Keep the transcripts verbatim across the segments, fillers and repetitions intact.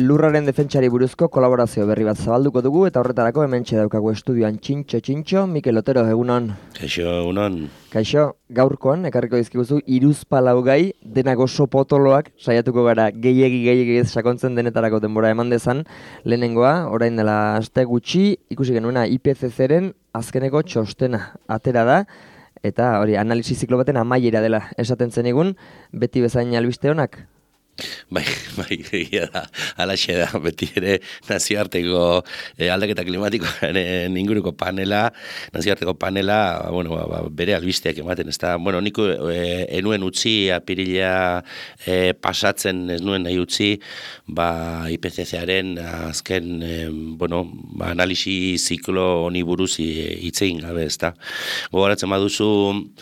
lurraren defentsari buruzko kolaborazio berri bat zabalduko dugu eta horretarako hementxe daukagu estudioan Txintxo Txintxo, Mikel Otero, egunon. Kaixo, egunon. Kaixo, gaurkoan, ekarriko dizkiguzu, hiruzpalau gai, denak oso potoloak, saiatuko gara gehiegi gehiegi ez sakontzen denetarako denbora eman dezan. Lehenengoa, orain dela aste gutxi, ikusi genuena I P C Cren azkeneko txostena atera da, eta hori, analisi ziklo baten amaiera dela esaten zenigun, beti bezain albiste honak. Bai, bai, egia da, alaxe da, beti ere nazioarteko eh, aldaketa klimatikoaren inguruko panela, nazioarteko panela, bueno, ba, bere albisteak ematen, ez da, bueno, niko eh, enuen utzi, apirila eh, pasatzen ez nuen nahi utzi, ba, I P C Caren azken, eh, bueno, ba, analisi ziklo honi buruz hitz egin gabe, ez da. Gogoratzen baduzu,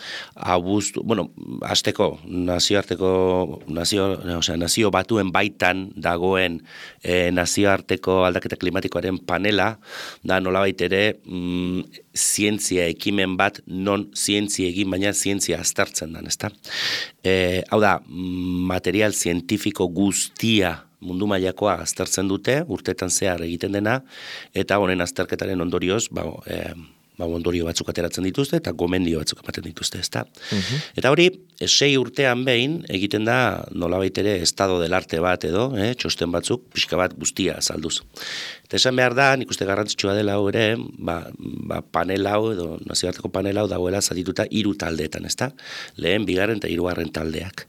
abuztu, bueno, azteko, nazioarteko, nazio, osea, nazio batuen baitan dagoen e, nazioarteko aldaketa klimatikoaren panela, da nolabait ere mm, zientzia ekimen bat non zientzia egin, baina zientzia aztertzen dan, ezta? E, hau da, material zientifiko guztia mundu mailakoa aztertzen dute, urteetan zehar egiten dena, eta honen azterketaren ondorioz, ba, e, ba, ondorio batzuk ateratzen dituzte eta gomendio batzuk ematen dituzte, ezta. Uh-huh. Eta hori, sei urtean behin egiten da nolabait ere estado del arte bat edo, eh, txosten batzuk, pixka bat guztia azalduz. Eta esan behar da, nik uste garrantzitsua dela hau ere, ba, ba panel hau edo nazioarteko panel hau dagoela zatituta hiru taldeetan, ezta. Lehen, bigarren eta hirugarren taldeak.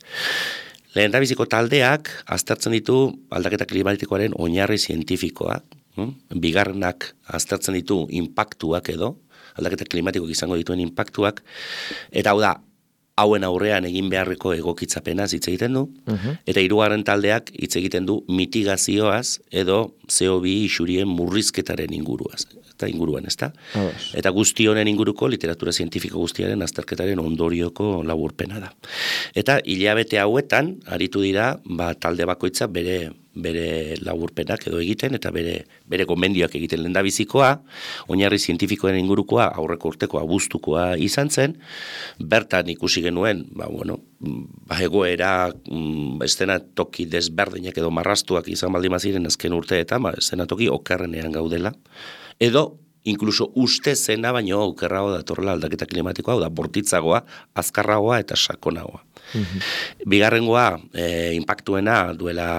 Lehen da biziko taldeak aztertzen ditu aldaketa klimatikoaren oinarri zientifikoak, hm? Bigarrenak aztertzen ditu inpaktuak edo, aldaketa klimatikoak izango dituen inpaktuak, eta hau da, hauen aurrean egin beharreko egokitzapenaz hitz egiten du, uh-huh. Eta hirugarren taldeak hitz egiten du mitigazioaz edo C O bi isurien murrizketaren inguruaz, eta inguruan, ezta? Oh. Eta guzti honen inguruko literatura zientifiko guztiaren azterketaren ondorioko laburpena da. Eta hilabete hauetan aritu dira, ba, talde bakoitza bere bere laburpenak edo egiten eta bere bere gomendioak egiten. Lehendabizikoa, oinarri zientifikoen ingurukoa aurreko urteko abuztukoa izan zen, bertan ikusi genuen, ba bueno, ba egoera mm, eszenatoki desberdinak edo marrastuak izan baldin baziren azken urteetan, ba eszenatoki okerrenean gaudela. Edo inkluso uste zena baino okerrago datorrela aldaketa klimatikoa, hau da bortitzagoa, azkarragoa eta sakonagoa. Mm-hmm. Bigarrengoa, eh, inpaktuena duela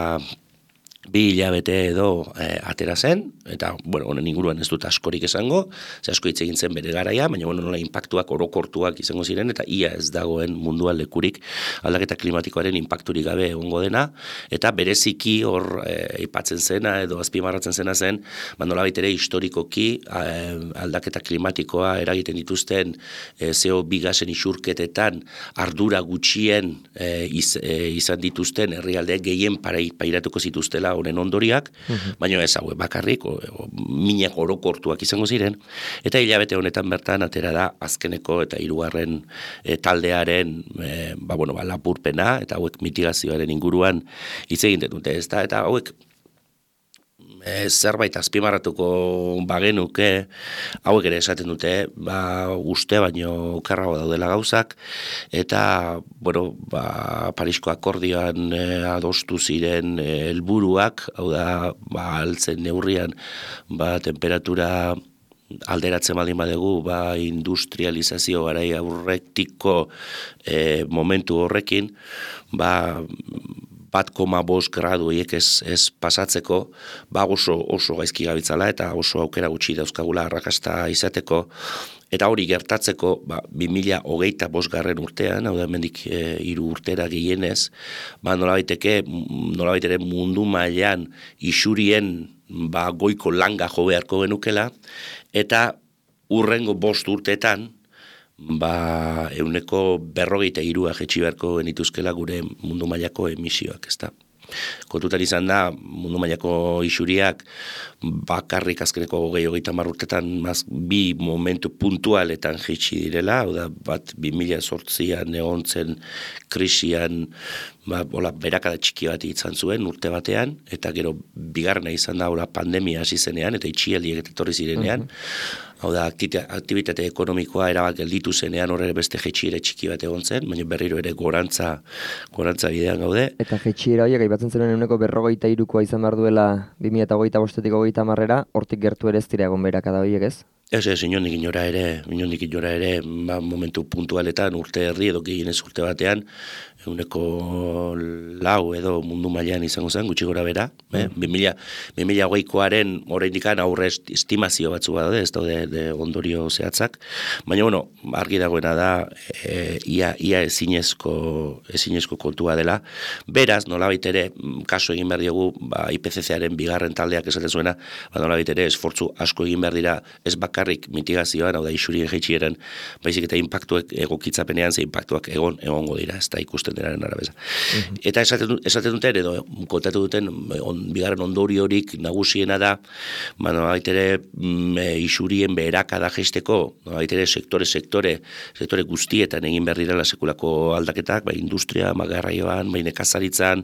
bi hilabete edo e, atera zen, eta, bueno, honen inguruan ez dut askorik esango, ze asko hitz egin zen bere garaia, baina, bueno, nola inpaktuak orokortuak izango ziren, eta ia ez dagoen munduan lekurik aldaketa klimatikoaren inpakturik gabe egongo dena, eta bereziki hor e, aipatzen zena, edo azpimarratzen zena zen, ba, nolabait ere historikoki e, aldaketa klimatikoa eragiten dituzten e, C O bi gasen isurketetan ardura gutxien e, iz, e, izan dituzten herrialdeek gehien pairatuko zituztela honen ondoriak, uh-huh. Baina ez hau bakarrik, o, o, minak orokortuak izango ziren, eta hilabete honetan bertan atera da azkeneko eta hirugarren e, taldearen e, ba, bueno, ba, lapurpena, eta hauek mitigazioaren inguruan hitz egiten dute, ez da, eta hauek e, zerbait azpimarratuko bagenuke, hauek ere esaten dute, ba, uste baino okerrago daudela gauzak, eta, bueno, ba, Parisko akordioan e, adostu ziren helburuak, hau da, ba, altzen neurrian, ba, temperatura alderatzen baldin badegu, ba, industrializazio garai aurretiko e, momentu horrekin, ba, bat koma bost gradu hiek ez, ez pasatzeko, ba oso, oso gaizki gabitzala eta oso aukera gutxi dauzkagula arrakasta izateko, eta hori gertatzeko, ba, bi mila hogeita bosgarren urtean, hau da hemendik e, hiru urtera gehienez, ba nolabaiteke, nolabaitere mundu mailan isurien ba, goiko langa jo beharko genukela, eta urrengo bost urteetan, ba, euneko berrogeita hirua jetxi beharko genituzkela gure mundu mailako emisioak, ezta. Kontutan izan da, mundu mailako isuriak bakarrik azkeneko hogei hogeita hamar urtetan maz, bi momentu puntualetan jetxi direla, hau da, bat bi mila zortzian egon zen krisian, ba, hola, berakada txiki bat izan zuen urte batean, eta gero bigarrena izan da hola, pandemia hasi zenean, eta itxialdiek etorri zirenean, mm-hmm. hau da, aktibitate ekonomikoa erabat gelditu zenean horre beste jetxiere txiki bat egon zen, baina berriro ere gorantza, gorantza bidean gaude. Eta jetxiera horiek, aipatzen zenuen eguneko berrogeita irukoa izan behar duela bi mila hogeita bostetik hogeita hamarrera, hortik gertu ere ez dira egon berakada horiek ez? Ez, ez, inondik inora ere, inondik inora ere, ba, momentu puntualetan, urte herri edo gehienez urte batean, eguneko lau edo mundu mailan izango zen, gutxi gora bera. Eh? bi mila hogeikoaren oraindikan aurre estimazio batzu badaude, ez daude de ondorio zehatzak, baina, bueno, argi dagoena da, e, ia, ia ezinezko, ezinezko kontua dela. Beraz, nolabait ere, kaso egin behar diogu, ba, I P C C-aren bigarren taldeak esaten zuena, ba, nolabait ere, esfortzu asko egin behar dira, ez bakarrik mitigazioan, hau da, isurien jaitsieran, baizik eta impactuek egokitzapenean, ze impactuak egon, egongo dira, ez da ikusten denaren arabeza. Uh-huh. Eta esaten, esaten duten, edo kontatu duten, on, bigarren ondoriorik nagusiena da, ba, nolabait ere, mm, isurien beherakada jesteko, nolabait ere, sektore, sektore, sektore guztietan egin behar direla sekulako aldaketak, bai industria, magarraioan, bai nekazaritzan,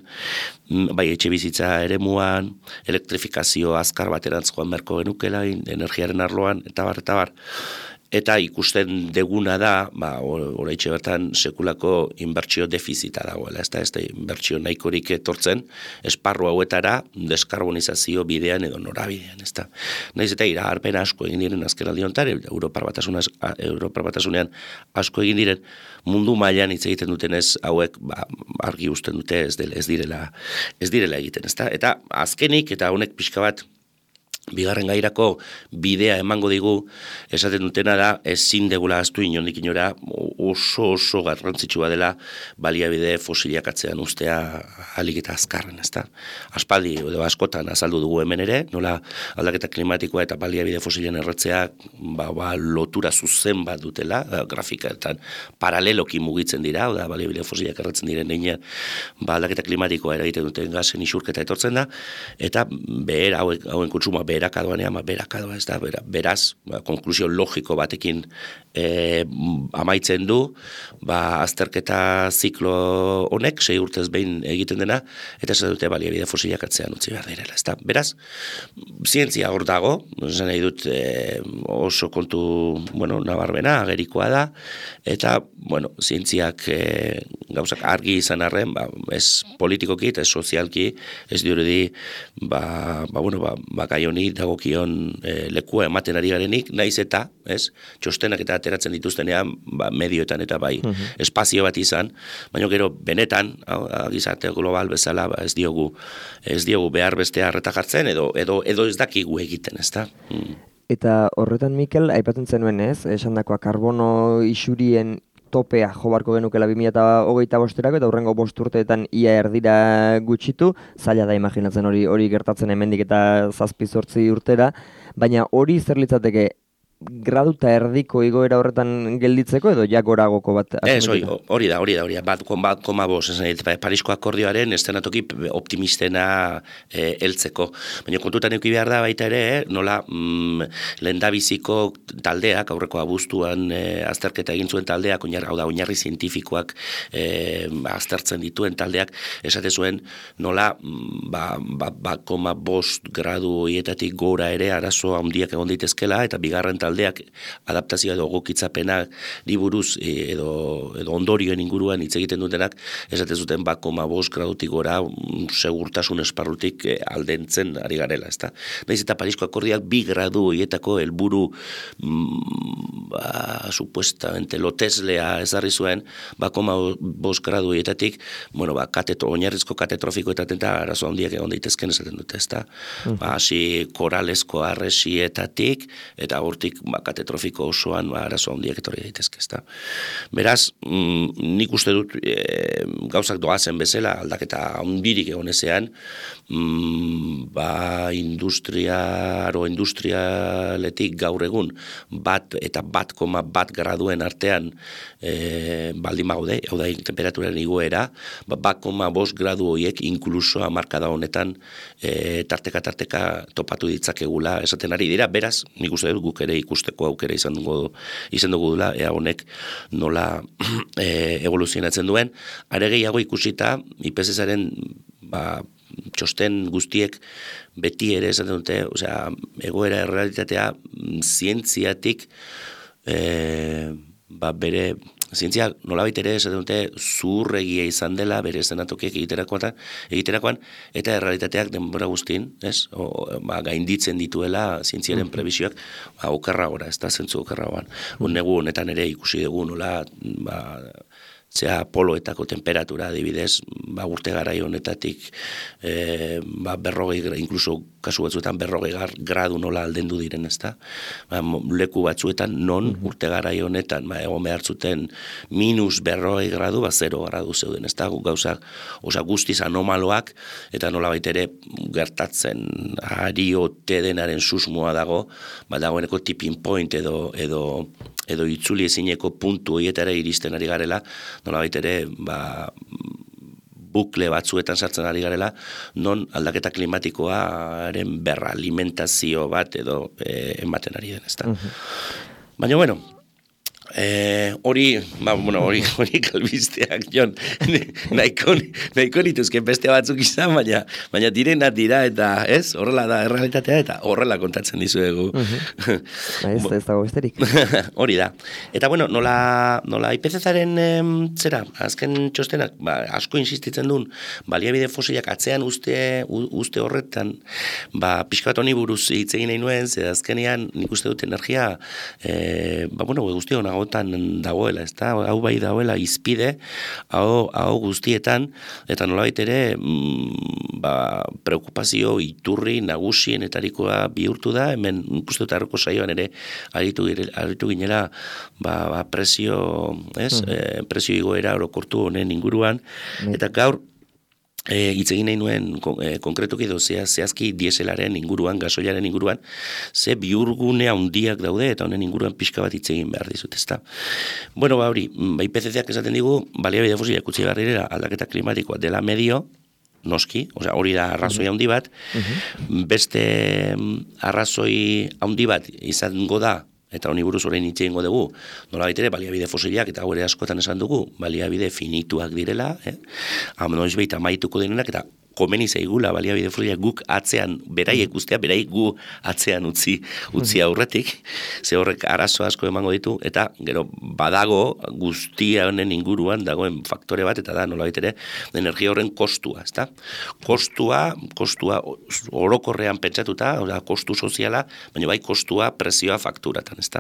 bai etxe bizitza eremuan, elektrifikazio azkar baterantz joan beharko genukela, energiaren arloan, eta bar, eta bar. Eta ikusten deguna da, ba, oraitxe bertan sekulako inbertsio defizita dagoela, ez da, ez da, inbertsio nahikorik etortzen, esparru hauetara, deskarbonizazio bidean edo norabidean, ez da. Naiz eta iragarpen asko egin diren azkenaldi honetan, Europar Batasunean, Europar Batasunean asko egin diren, mundu mailan hitz egiten dutenez hauek ba, argi uzten dute ez, dele, ez direla ez direla egiten, ez da. Eta azkenik, eta honek pixka bat, bigarren gairako bidea emango digu, esaten dutena da, ezin degula aztu inondik inora, oso oso garrantzitsua dela baliabide fosilak atzean ustea alik eta azkarren, ezta? Aspaldi, edo askotan azaldu dugu hemen ere, nola aldaketa klimatikoa eta baliabide fosilen erretzeak ba, ba, lotura zuzen bat dutela, grafikaetan paraleloki mugitzen dira, oda baliabide fosilak erretzen diren heinean, ba, aldaketa klimatikoa eragiten duten gazen isurketa etortzen da, eta behera, hauen, hauen kontsuma berakadoanean, ma berakadoa ez da, beraz, ba, konklusio logiko batekin e, amaitzen du, ba, azterketa ziklo honek, sei urtez behin egiten dena, eta ez dute baliabide fosilak atzean utzi behar direla, ez da. Beraz, zientzia hor dago, esan nahi dut e, oso kontu, bueno, nabarmena, agerikoa da, eta, bueno, zientziak e, gauzak argi izan arren, ba, ez politikoki, ez sozialki, ez diurudi, ba, ba, bueno, ba, ba gai honi dagokion e, lekua ematen ari garenik, naiz eta, ez, txostenak eta ateratzen dituztenean, ba, medioetan eta bai, uh-huh. espazio bat izan, baina gero benetan, gizarte global bezala, ba, ez diogu, ez diogu behar bestea arreta jartzen, edo, edo, edo ez dakigu egiten, ez da? Mm. Eta horretan, Mikel, aipatzen zenuen ez, esandakoa karbono isurien topea jobarko genukela bi mila hogeita bosterako eta hurrengo bost urteetan ia erdira gutxitu, zaila da imaginatzen hori hori gertatzen hemendik eta zazpi zortzi urtera, baina hori zer litzateke graduta erdiko igoera horretan gelditzeko edo ja goragoko bat? Ez, hori, hori da, hori da, hori da, bat, bat koma bost, Parisko akordioaren estenatoki optimistena e, heltzeko. Baina kontutan euki behar da baita ere, eh, nola mm, lehendabiziko taldeak, aurreko abuztuan e, azterketa egin zuen taldeak, oinarri, hau da, oinarri zientifikoak e, aztertzen dituen taldeak, esate zuen nola ba, ba, ba koma bost gradu hietatik gora ere arazo handiak egon daitezkela, eta bigarren taldeak adaptazioa edo gokitzapena buruz edo, edo ondorioen inguruan hitz egiten dutenak, esaten zuten bat koma bost gradutik gora segurtasun esparrutik aldentzen ari garela, ezta? Naiz eta Parisko akordiak bi gradu hietako helburu mm, ba, supuestamente loteslea ezarri zuen, bat koma bost gradu hietatik, bueno, ba, katetro, oinarrizko katetrofikoetaten eta arazo handiak egon daitezken esaten dute, ezta? Uh-huh. Ba, hasi koralesko arresietatik, eta hortik ba, katetrofiko osoan ba, arazo handiak etorri daitezke, ezta. Beraz, mm, nik uste dut e, gauzak doazen bezala, aldaketa handirik egon ezean, mm, ba, industriaro industrialetik gaur egun bat eta bat koma bat graduen artean e, baldin baude, hau da, temperaturan igoera, ba, bat koma bost gradu horiek inkluso hamarkada honetan e, tarteka tarteka topatu ditzakegula esaten ari dira, beraz, nik uste dut guk ere ikusteko aukera izan dugu, izan dugu dula, ea honek nola e, evoluzionatzen duen. Are gehiago ikusita, I P C C-aren ba, txosten guztiek beti ere esaten dute, osea, egoera errealitatea zientziatik e, ba, bere zientzia nolabait ere esaten dute zuhurregia izan dela bere eszenatokiek egiterakoan, egiterakoan eta errealitateak denbora guztin, ez? O, ba, gainditzen dituela zientziaren prebisioak, ba, okerra gora, ez da zentzu okerra goan. Negu honetan ere ikusi dugu nola, ba, zea poloetako temperatura adibidez, ba, urte garai honetatik e, ba, berrogei, inkluso kasu batzuetan berrogei gradu nola aldendu diren, ezta? Ba, leku batzuetan non urte garai honetan, ba, egon behar zuten minus berrogei gradu, ba, zero gradu zeuden, ezta? Gauza, osa guztiz anomaloak, eta nola baitere gertatzen ari ote denaren susmoa dago, ba, dagoeneko tipping point edo, edo edo itzuli ezineko puntu horietara iristen ari garela, nolabait ere, ba, bukle batzuetan sartzen ari garela, non aldaketa klimatikoaren berra alimentazio bat edo e, ematen ari den, ezta. Uh-huh. Baina, bueno, Eh, hori, ba, bueno, hori, hori kalbisteak, Jon, nahiko, nahiko nituzke beste batzuk izan, baina, baina direna dira eta, ez, horrela da errealitatea eta horrela kontatzen dizuegu. Uh-huh. Ba, ez da, ez dago besterik. Hori da. Eta, bueno, nola, nola I P C Z-aren em, zera, azken txostenak, ba, asko insistitzen duen, baliabide fosilak atzean uste, uste horretan, ba, pixka bat honi buruz hitz egin nahi nuen, ze azkenean nik uste dut energia, e, ba, bueno, guzti hona gotan dagoela, ez da, hau bai dagoela izpide, hau, hau guztietan, eta nolabait ere, mm, ba, preokupazio iturri nagusienetarikoa bihurtu da, hemen ikustu eta erroko saioan ere aritu, aritu ginela, ba, ba, presio, ez, mm. e, presio igoera orokortu honen inguruan, mm. eta gaur, E, hitz egin nahi nuen e, konkretuki edo zehazki dieselaren inguruan, gasoilaren inguruan, ze bihurgune handiak daude eta honen inguruan pixka bat hitz egin behar dizut, ezta. Bueno, ba hori, ba, I P C Z-ak esaten digu, baliabide fosilak utzi behar direla aldaketa klimatikoa dela medio, noski, osea, hori da arrazoi handi bat, uh-huh. Beste arrazoi handi bat izango da, eta honi buruz orain hitz egingo dugu, nolabait ere baliabide fosilak eta gure askotan esan dugu, baliabide finituak direla, eh? Noiz behit amaituko denenak, eta komeni zaigula baliabide fosilak guk atzean, beraiek guztia, beraiek gu atzean utzi, utzi aurretik, ze horrek arazo asko emango ditu, eta gero badago guztia honen inguruan dagoen faktore bat, eta da nolabait ere energia horren kostua, ezta? Kostua, kostua orokorrean pentsatuta, oda, kostu soziala, baina bai kostua presioa fakturatan, ezta?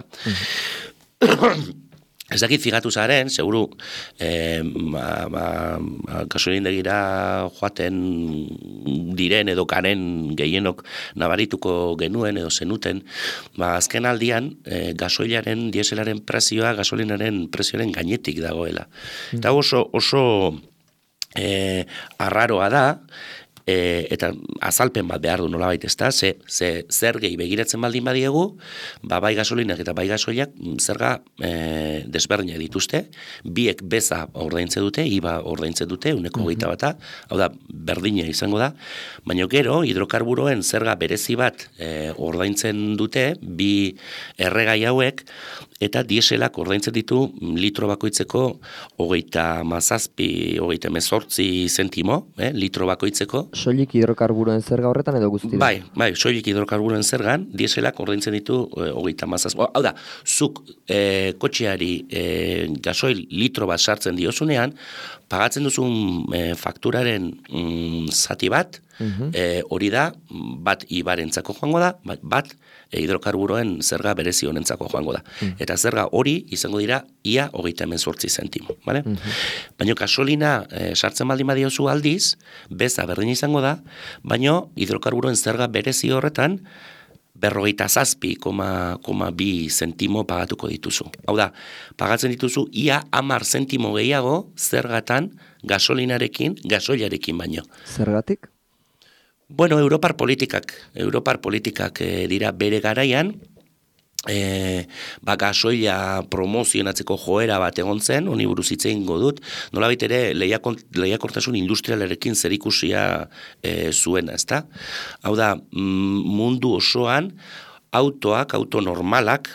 Ez dakit figatu zaren, seguru, eh, ba, ba, gasolindegira joaten diren edo karen gehienok nabarituko genuen edo zenuten, ba, azken aldian eh, gasoilaren, dieselaren prezioa, gasolinaren prezioaren gainetik dagoela. Mm. Eta oso, oso eh, arraroa da, E, eta azalpen bat behar du nolabait, ezta, ze, ze zergei begiratzen baldin badiegu, ba, bai gasolinak eta bai gasoilak zerga e, desberdinak dituzte, biek beza ordaintze dute, iba ordaintze dute, uneko hogeita bata, hau da, berdina izango da, baina gero, hidrokarburoen zerga berezi bat e, ordaintzen dute, bi erregai hauek, eta dieselak ordaintzen ditu litro bakoitzeko hogeita mazazpi, hogeita mezortzi zentimo, eh, litro bakoitzeko. Soilik hidrokarburoen zerga horretan edo guztira? Bai, bai, soilik hidrokarburoen zergan, dieselak ordaintzen ditu e, hogeita mazazpi. Hau da, zuk e, kotxeari e, gasoil litro bat sartzen diozunean, pagatzen duzun e, fakturaren mm, zati bat, uh-huh. e, hori da, bat ibarentzako joango da, bat e, hidrokarburoen zerga berezi honentzako joango da. Uh-huh. Eta zerga hori izango dira ia hogeita hemezortzi zentimo. Vale? Uh-huh. Baina gasolina e, sartzen baldin badiozu aldiz, beza berdin izango da, baina hidrokarburoen zerga berezi horretan, berrogeita zazpi koma bi zentimo pagatuko dituzu. Hau da, pagatzen dituzu ia hamar zentimo gehiago zergatan gasolinarekin, gasoilarekin baino. Zergatik? Bueno, Europar politikak, Europar politikak e, dira bere garaian, E, ba, gasoila promozionatzeko joera bat egon zen, honi buruz hitz egingo dut, nolabait ere lehiakortasun industrialarekin zerikusia e, zuena, ezta? Hau da, mundu osoan autoak, auto normalak,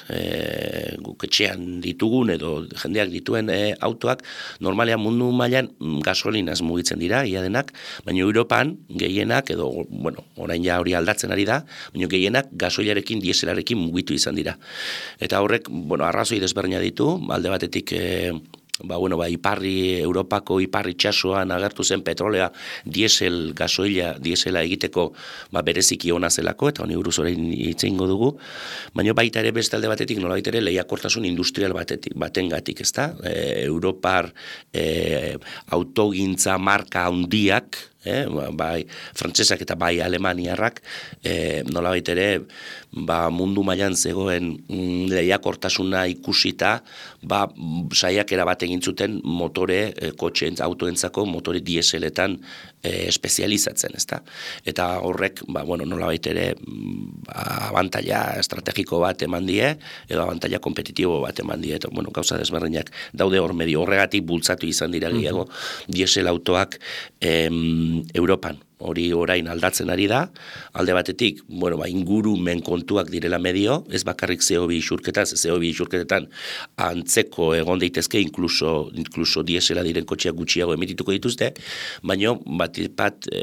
e, guk etxean ditugun edo jendeak dituen e, autoak, normalean mundu mailan gasolinaz mugitzen dira, ia denak, baina Europan gehienak, edo, bueno, orain ja hori aldatzen ari da, baina gehienak gasoilarekin, dieselarekin mugitu izan dira. Eta horrek, bueno, arrazoi desberdina ditu, alde batetik e, ba, bueno, ba, iparri, Europako iparri txasoan agertu zen petrolea diesel, gasoila, diesela egiteko ba, bereziki ona zelako, eta honi buruz orain hitz egingo dugu, baina baita ere beste alde batetik, nolabait ere lehiakortasun industrial batetik, batengatik, ezta? E, Europar e, autogintza marka handiak, Eh, bai frantsesak eta bai alemaniarrak eh, nolabait ere ba, mundu mailan zegoen mm, lehiakortasuna ikusita ba, saiakera bat egin zuten motore eh, kotxeen autoentzako motore dieseletan eh, espezializatzen, ezta? Eta horrek ba, bueno, nolabait ere ba, abantaila estrategiko bat eman die edo abantaila kompetitibo bat eman die, eta bueno, gauza desberdinak daude hor medio horregatik bultzatu izan dira gehiago mm-hmm. diesel autoak em, Europan. Hori orain aldatzen ari da, alde batetik, bueno, ba, ingurumen kontuak direla medio, ez bakarrik C O bi isurketa, C O bi isurketetan antzeko egon daitezke, inkluso, inkluso diesela diren kotxeak gutxiago emitituko dituzte, baina bat, bat e,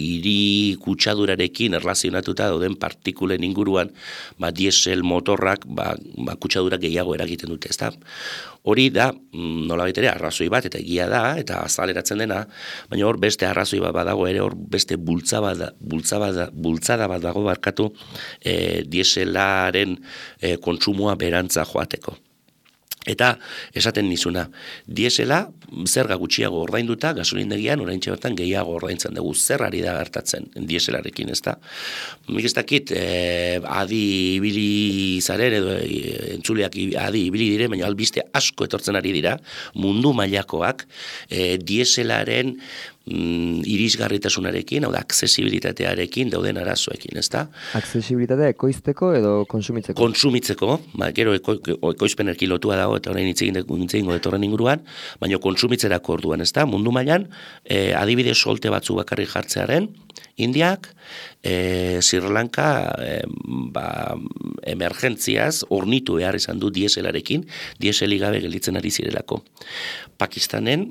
hiri kutsadurarekin erlazionatuta dauden partikulen inguruan, ba, diesel motorrak ba, ba, kutsadura gehiago eragiten dute, ezta? Hori da, nolabait ere, arrazoi bat, eta egia da, eta azaleratzen dena, baina hor beste arrazoi bat badago ere, hor beste bultzada, bultzada, bultzada bat dago barkatu e, dieselaren e, kontsumoa berantza joateko. Eta esaten nizuna, diesela zerga gutxiago ordainduta, gasolindegian oraintxe bertan gehiago ordaintzen dugu, zer ari da gertatzen dieselarekin, ezta? Nik ez dakit, eh, adi ibili zaren edo eh, entzuleak adi ibili dire, baina albiste asko etortzen ari dira, mundu mailakoak eh, dieselaren mm, irisgarritasunarekin, hau da, aksesibilitatearekin dauden arazoekin, ezta? Aksesibilitatea ekoizteko edo konsumitzeko? Konsumitzeko, ba, gero eko, ekoizpenerki lotua dago, eta orain hitz egingo detorren inguruan, baina kontsumitzerako orduan, ezta? Mundu mailan, eh, adibide solte batzu bakarrik jartzearen, Indiak, eh, Sri Lanka, eh, ba, emergentziaz, ornitu behar izan du dieselarekin, dieseli gabe gelditzen ari zirelako. Pakistanen,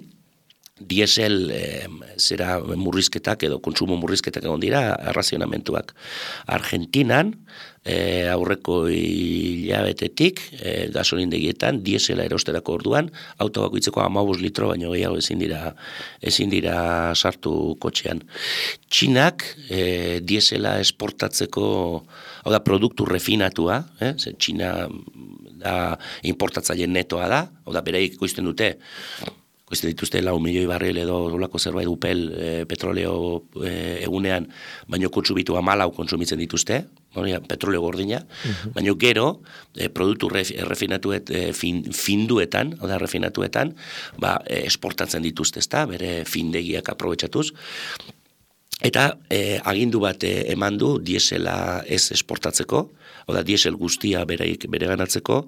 diesel eh, zera murrizketak edo kontsumo murrizketak egon dira, arrazionamentuak. Argentinan, eh, aurreko hilabetetik, eh, gasolindegietan, diesela erosterako orduan, auto bakoitzeko hamabost litro baino gehiago ezin dira, ezin dira sartu kotxean. Txinak, eh, diesela esportatzeko, hau da, produktu refinatua, eh, ze Txina da importatzaile netoa da, hau da, bereik ekoizten dute, ez dituzte lau milioi barril edo olako zerbait upel e, petroleo e, egunean, baino kontsumitu hamalau kontsumitzen dituzte, hori, petroleo gordina, uh-huh. baino gero, e, produktu ref, refinatuet, e, fin, finduetan, oda refinatuetan, ba, e, esportatzen dituzte, ezta, bere findegiak aprobetxatuz, eta e, agindu bat e, eman du diesela ez esportatzeko, oda diesel guztia bereik bere ganatzeko,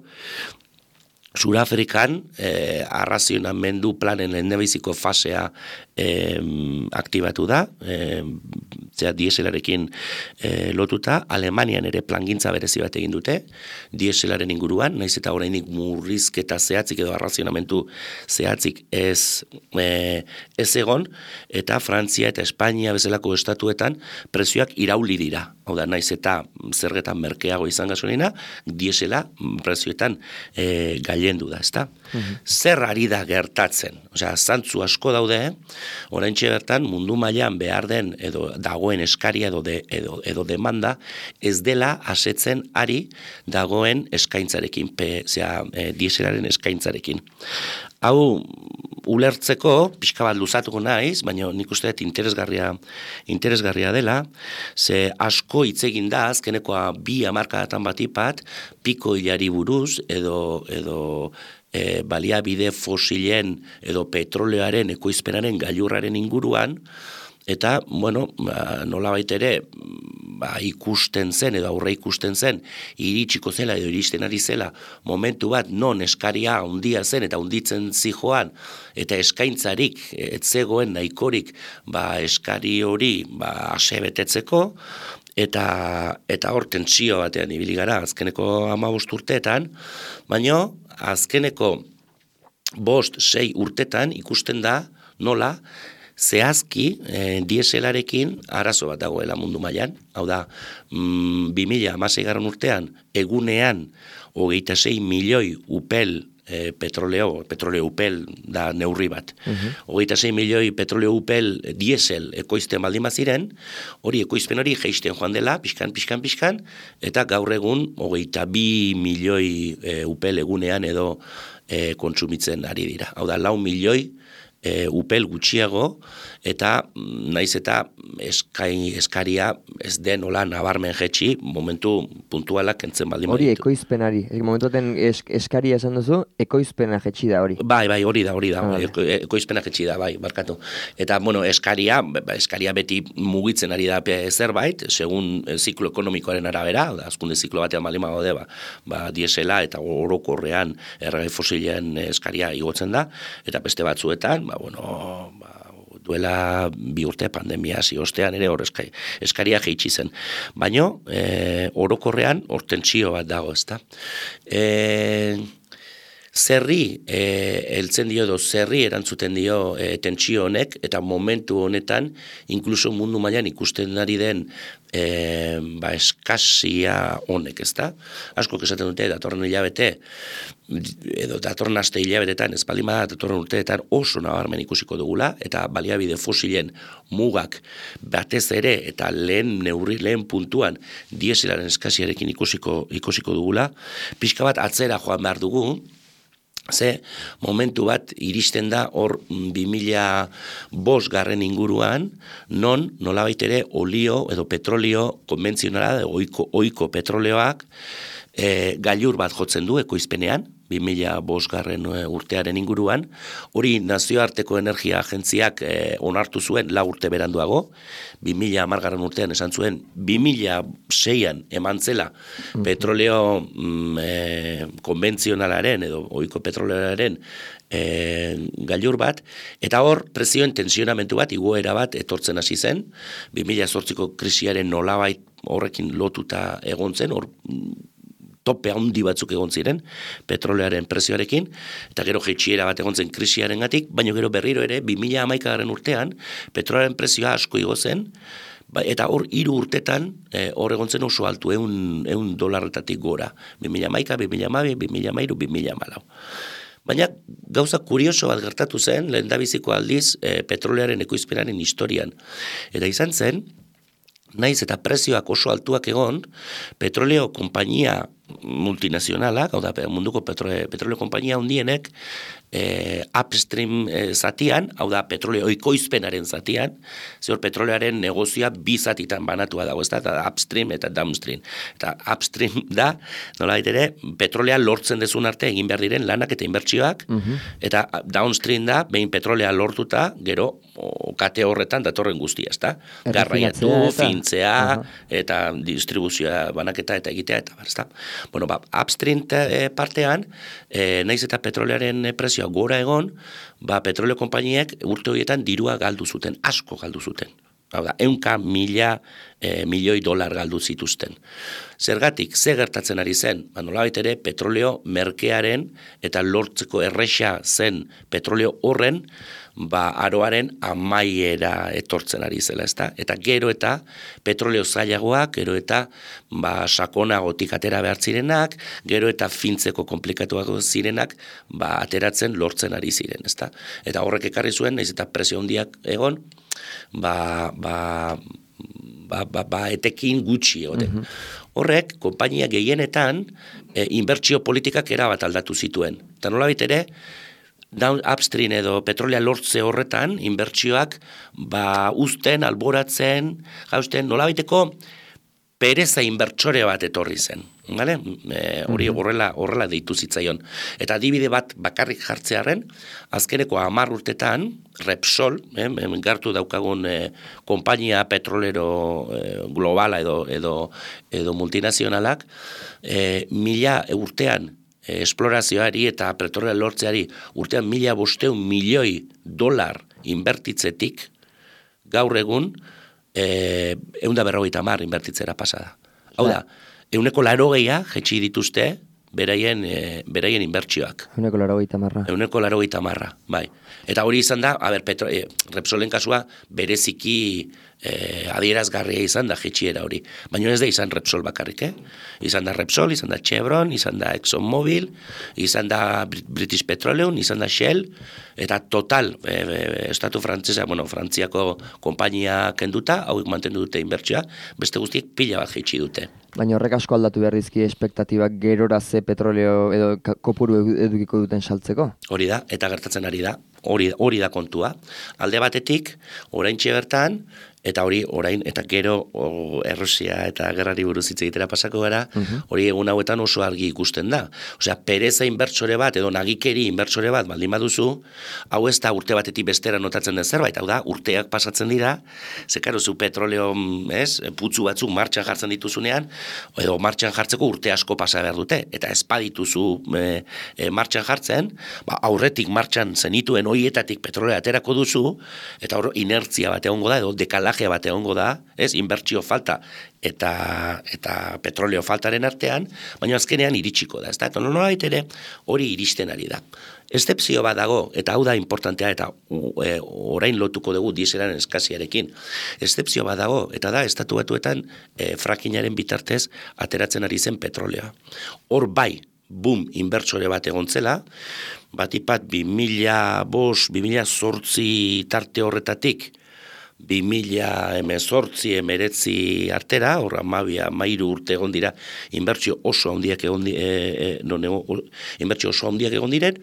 Surafrikan eh, arrazionamendu planen lehendabiziko fasea eh, aktibatu da, eh, zera dieselarekin eh, lotuta, Alemanian ere plangintza berezi bat egin dute, dieselaren inguruan, naiz eta orainik murrizketa zehatzik edo arrazionamentu zehatzik ez, eh, ez egon, eta Frantzia eta Espainia bezalako estatuetan prezioak irauli dira. Hau da, naiz eta zergetan merkeago izan gasolina, diesela prezioetan e, gailendu da, ezta? Uh-huh. Zer ari da gertatzen? Osea, zantzu asko daude, oraintxe bertan mundu mailan behar den edo dagoen eskaria edo, de, edo, edo demanda ez dela asetzen ari dagoen eskaintzarekin, pe, zera, e, dieselaren eskaintzarekin. Hau, ulertzeko, pixka bat luzatuko naiz, baina nik uste dut interesgarria, interesgarria dela, ze asko hitz egin da, azkenekoa bi hamarkadatan batipat, piko hilari buruz, edo, edo e, baliabide fosilen, edo petroleoaren, ekoizpenaren, gailurraren inguruan, eta, bueno, ba, nolabait ere, ba, ikusten zen, edo aurre ikusten zen, iritsiko zela, edo iristen ari zela, momentu bat non eskaria handia zen, eta hunditzen zijoan, eta eskaintzarik, etzegoen nahikorik, ba, eskari hori, ba, ase betetzeko, eta eta hor tentsio batean ibili gara azkeneko hamabost urteetan, baina azkeneko bost, sei urtetan ikusten da nola zehazki e, dieselarekin arazo bat dagoela mundu mailan. Hau da, mm, bi mila hamaseigarren urtean egunean hogeita sei milioi upel e, petroleo, petroleo upel da neurri bat. Hogeita sei milioi petroleo upel diesel ekoizten baldin baziren, hori ekoizpen hori jeisten joan dela, pixkan, pixkan, pixkan, eta gaur egun hogeita bi milioi e, upel egunean edo e, kontsumitzen ari dira. Hau da, lau milioi e, upel gutxiago, eta naiz eta eskai, eskaria ez den hola nabarmen jetxi, momentu puntualak kentzen baldin hori baditu. ekoizpenari, momentuaten es, eskaria esan duzu, ekoizpena jetxi da hori. Bai, bai, hori da, hori da, Ah, eko, ekoizpena jetxi da, bai, barkatu. Eta, bueno, eskaria, ba, eskaria beti mugitzen ari da pe- zerbait, segun eh, ziklo ekonomikoaren arabera, da, azkunde ziklo batean baldin bagaude, ba, ba, diesela eta orokorrean erregai fosilen eskaria igotzen da, eta beste batzuetan, ba, bueno, ba, duela bi urte pandemia hasi ostean ere hor eskai, eskaria jeitsi zen. Baina, e, orokorrean hor tentsio bat dago, ezta. E, zerri e, heltzen dio edo zerri erantzuten dio e, tentsio honek, eta momentu honetan, inkluso mundu mailan ikusten ari den e, ba, eskasia honek, ezta. Asko esaten dute, datorren hilabete, edo datorren aste hilabetetan, ez baldin bada datorren urteetan oso nabarmen ikusiko dugula, eta baliabide fosilen mugak batez ere, eta lehen neurri, lehen puntuan, dieselaren eskasiarekin ikusiko, ikusiko dugula, pixka bat atzera joan behar dugu, ze momentu bat iristen da hor bi mila bost garren inguruan, non nolabait ere olio edo petrolio konbentzionala, oiko, oiko petroleoak, e, gailur bat jotzen du ekoizpenean, bi mila bost garren urtearen inguruan, hori nazioarteko energia agentziak e, onartu zuen lau urte beranduago, bi mila hamargarren urtean esan zuen, bi mila seian eman zela petroleo mm, e, konbentzionalaren edo ohiko petroleoaren e, gailur bat, eta hor prezioen tensionamentu bat, igoera bat etortzen hasi zen, bi mila zortziko krisiaren nolabait horrekin lotuta egon zen, hor tope handi batzuk egon ziren petrolearen prezioarekin, eta gero jeitsiera bat egon zen krisiarengatik, baina gero berriro ere bi mila hamaikagarren urtean petrolearen prezioa asko igo zen, ba, eta hor hiru urtetan eh, hor egon zen oso altu, ehun dolarretatik gora, bi mila hamaika, bi mila hamabi, bi mila hamairu, bi mila hamalau. Baina gauza kurioso bat gertatu zen, lehendabiziko aldiz eh, petrolearen ekoizpenaren historian. Eta izan zen, naiz eta prezioak oso altuak egon, petroleo konpainia multinazionalak, hau da, munduko petroleo, petroleo konpainia handienek, e, upstream e, zatian, hau da, petroleo ekoizpenaren zatian, zehor petroleoaren negozioa bi zatitan banatua dago, ez da, eta upstream eta downstream. Eta upstream da, nola ere, petrolea lortzen dezun arte egin behar diren lanak eta inbertsioak, eta downstream da, behin petrolea lortuta, gero, o, kate horretan datorren guztia, ez da? Garraiatu, fintzea, eta distribuzioa banaketa eta egitea, eta bar, ez da? Bueno, ba, upstream te, partean, e, naiz eta petrolearen prezioa gora egon, ba, petroleo konpainiek urte horietan dirua galdu zuten, asko galdu zuten. Hau da, eunka mila e, milioi dolar galdu zituzten. Zergatik, ze gertatzen ari zen? Ba, nolabait ere, petroleo merkearen eta lortzeko erresa zen petroleo horren, ba, aroaren amaiera etortzen ari zela, ezta? Eta gero eta petroleo zailagoak, gero eta ba, sakonagotik atera behar zirenak, gero eta fintzeko komplikatuak zirenak, ba, ateratzen lortzen ari ziren, ezta? Eta horrek ekarri zuen, naiz eta prezio handiak egon, ba, ba, ba, ba, ba etekin gutxi egoten. Horrek, konpainia gehienetan, e, inbertsio politikak erabat aldatu zituen. Eta nolabait ere, down upstream edo petrolea lortze horretan, inbertsioak ba, uzten, alboratzen, jausten, nolabaiteko pereza inbertsore bat etorri zen. Vale? E, hori horrela, horrela deitu zitzaion. Eta adibide bat bakarrik jartzearen, azkeneko hamar urtetan, Repsol, eh, gartu daukagun eh, konpainia petrolero eh, globala edo, edo, edo multinazionalak, eh, mila urtean esplorazioari eta petrolea lortzeari urtean mila bosteun milioi dolar inbertitzetik gaur egun e, eunda berrogeita mar inbertitzera pasada. Hau da, euneko laro geia jetxi dituzte beraien, e, beraien inbertsioak. Euneko laro geita marra. Euneko laro geita marra, bai. Eta hori izan da, a ber, Petro, e, Repsolen kasua bereziki e, adierazgarria izan da jetxiera hori. Baina ez da izan Repsol bakarrik, eh? Izan da Repsol, izan da Chevron, izan da ExxonMobil, izan da British Petroleum, izan da Shell, eta total, e, e, estatu frantzesa, bueno, Frantziako konpainia kenduta, hauek mantendu dute inbertsioa, beste guztiek pila bat jetxi dute. Baina horrek asko aldatu behar dizki espektatibak gerora ze petroleo edo kopuru edukiko duten saltzeko? Hori da, eta gertatzen ari da, hori, hori da kontua. Alde batetik, oraintxe bertan, eta hori orain, eta gero o, Errusia eta gerrari buruz hitz egitera pasako gara, hori egun hauetan oso argi ikusten da. Osea, pereza inbertsore bat, edo nagikeri inbertsore bat, baldin baduzu, hau ez da urte batetik bestera notatzen den zerbait, hau da, urteak pasatzen dira, zekaro zu petroleo, ez, putzu batzuk martxan jartzen dituzunean, edo martxan jartzeko urte asko pasa behar dute, eta ez badituzu e, e, martxan jartzen, ba, aurretik martxan zenituen hoietatik petrolea aterako duzu, eta hor inertzia bat egongo da, edo dekalaje bat egongo da, ez, inbertsio falta eta eta petroleo faltaren artean, baina azkenean iritsiko da, ez da, eta nolabait ere hori iristen ari da. Estepzio bat dago, eta hau da importantea, eta e, orain lotuko dugu dieselaren eskaziarekin. Estepzio bat dago, eta da, estatu batuetan e, frackingaren bitartez ateratzen ari zen petroleoa. Hor bai, boom, inbertsore bat egontzela, batipat bi mila bost, bi mila zortzi tarte horretatik, bi mila hemezortzi emeretzi artera, horra mabia, mairu urte egon dira, inbertsio oso handiak egon, e, e, non, inbertsio oso handiak egon diren,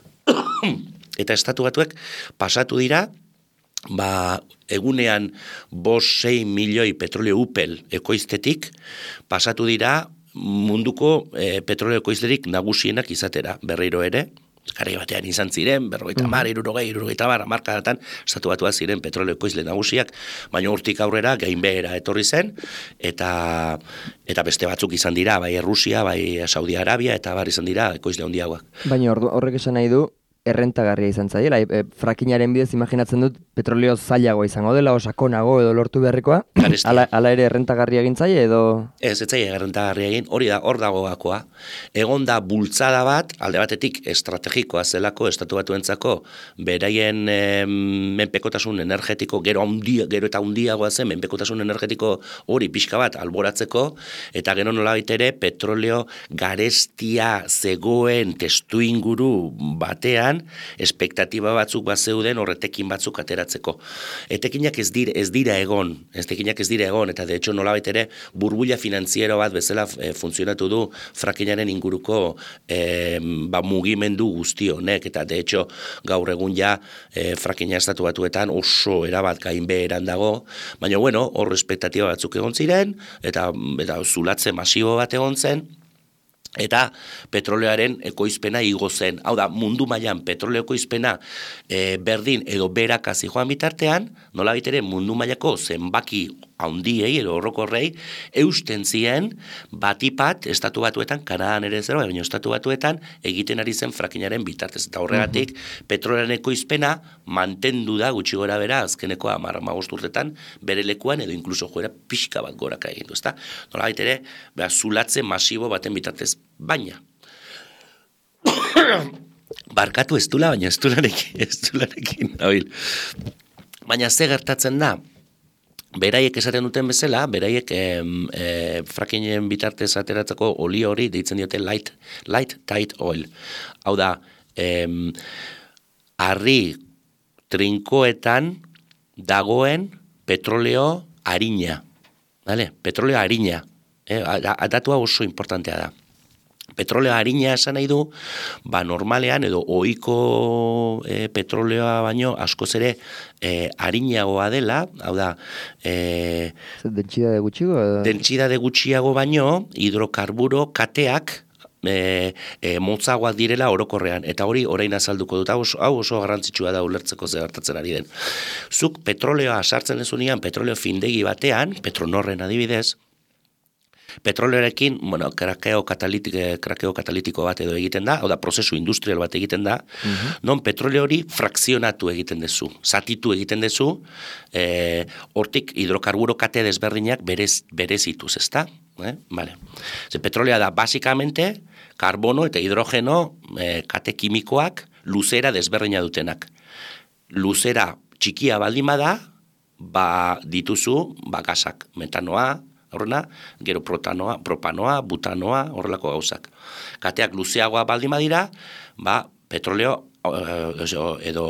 eta estatu batuek pasatu dira, ba, egunean bost sei milioi petroleo upel ekoiztetik, pasatu dira munduko e, petroleo ekoizlerik nagusienak izatera, berriro ere, garai batean izan ziren, berrogeita mar, irurogei, irurogeita bar, markadatan, estatu batua ziren petroleo ekoizle nagusiak, baina urtik aurrera gainbehera etorri zen, eta eta beste batzuk izan dira, bai Errusia, bai Saudi Arabia, eta bar izan dira ekoizle handiagoak. Baina horrek esan nahi du, errentagarria izan zaiela, e, frackingaren bidez imaginatzen dut petroleo zailagoa izango dela, osakonago edo lortu beharrekoa, ala, ala ere errentagarria egin zaie edo... Ez, ez zaie errentagarria egin, hori da, hor dago gakoa. Egon da bultzada bat, alde batetik estrategikoa zelako, estatu batuentzako, beraien eh, menpekotasun energetiko, gero, handia, gero eta handiagoa zen, menpekotasun energetiko hori pixka bat alboratzeko, eta gero nolabait ere petroleo garestia zegoen testu inguru batean, espektatiba batzuk bat zeuden horretekin batzuk ateratzeko. Etekinak ez dira, ez dira egon, etekinak ez dira egon, eta de hecho nolabait ere burbuila finantziero bat bezala e, funtzionatu du frackingaren inguruko e, ba, mugimendu guzti honek, eta de hecho gaur egun ja e, frackinga estatu batuetan oso erabat gainbeheran dago, baina bueno, hor espektatiba batzuk egon ziren, eta, eta zulatze masibo bat egon zen, eta petroleoaren ekoizpena igo zen. Hau da, mundu mailan petroleo ekoizpena e, berdin edo berakazi joan bitartean, nolabait ere mundu mailako zenbaki handiei edo orokorrei eusten zien batipat estatu batuetan, Kanadan ere zero, baina estatu batuetan egiten ari zen frackingaren bitartez. Eta horregatik, uh-huh. petrolearen ekoizpena mantendu da gutxi gora bera azkeneko hamar hamabost urtetan bere lekuan edo inkluso joera pixka bat goraka egin du, ezta? Nolabait ere, beha, zulatze masibo baten bitartez. Baina, barkatu ez dula, baina ez dularekin, ez dularekin, nabil. Baina ze gertatzen da, beraiek esaten duten bezala, beraiek e, e, frackingen bitartez ateratzeko olio hori deitzen diote light, light tight oil. Hau da, e, harri trinkoetan dagoen petroleo harina. Vale? Petroleo harina. E, datua oso importantea da. Petroleo harina esan nahi du, ba normalean edo ohiko e, petroleoa baino askoz ere e, harinagoa dela, hau da, e, dentsida de gutxiago edo? Dentsida de gutxiago baino hidrokarburo kateak E, e, motzagoak direla orokorrean, eta hori orain azalduko dut, hau oso, hau oso garrantzitsua da ulertzeko ze gertatzen ari den. Zuk petroleoa sartzen dezunean, petroleo findegi batean, Petronorren adibidez, Petroleoarekin, bueno, krakeo katalitiko, krakeo katalitiko bat edo egiten da, hau da, prozesu industrial bat egiten da, uh-huh. non petroleo hori frakzionatu egiten dezu, zatitu egiten dezu, eh, hortik hidrokarburo kate desberdinak berez, berezituz, ezta? Eh? Vale. Ze petrolea da, basikamente, karbono eta hidrogeno eh, kate kimikoak luzera desberdina dutenak. Luzera txikia baldin bada, ba dituzu, ba gasak, metanoa, horrena, gero protanoa, propanoa, butanoa, horrelako gauzak. Kateak luzeagoa baldin badira, ba, petroleo edo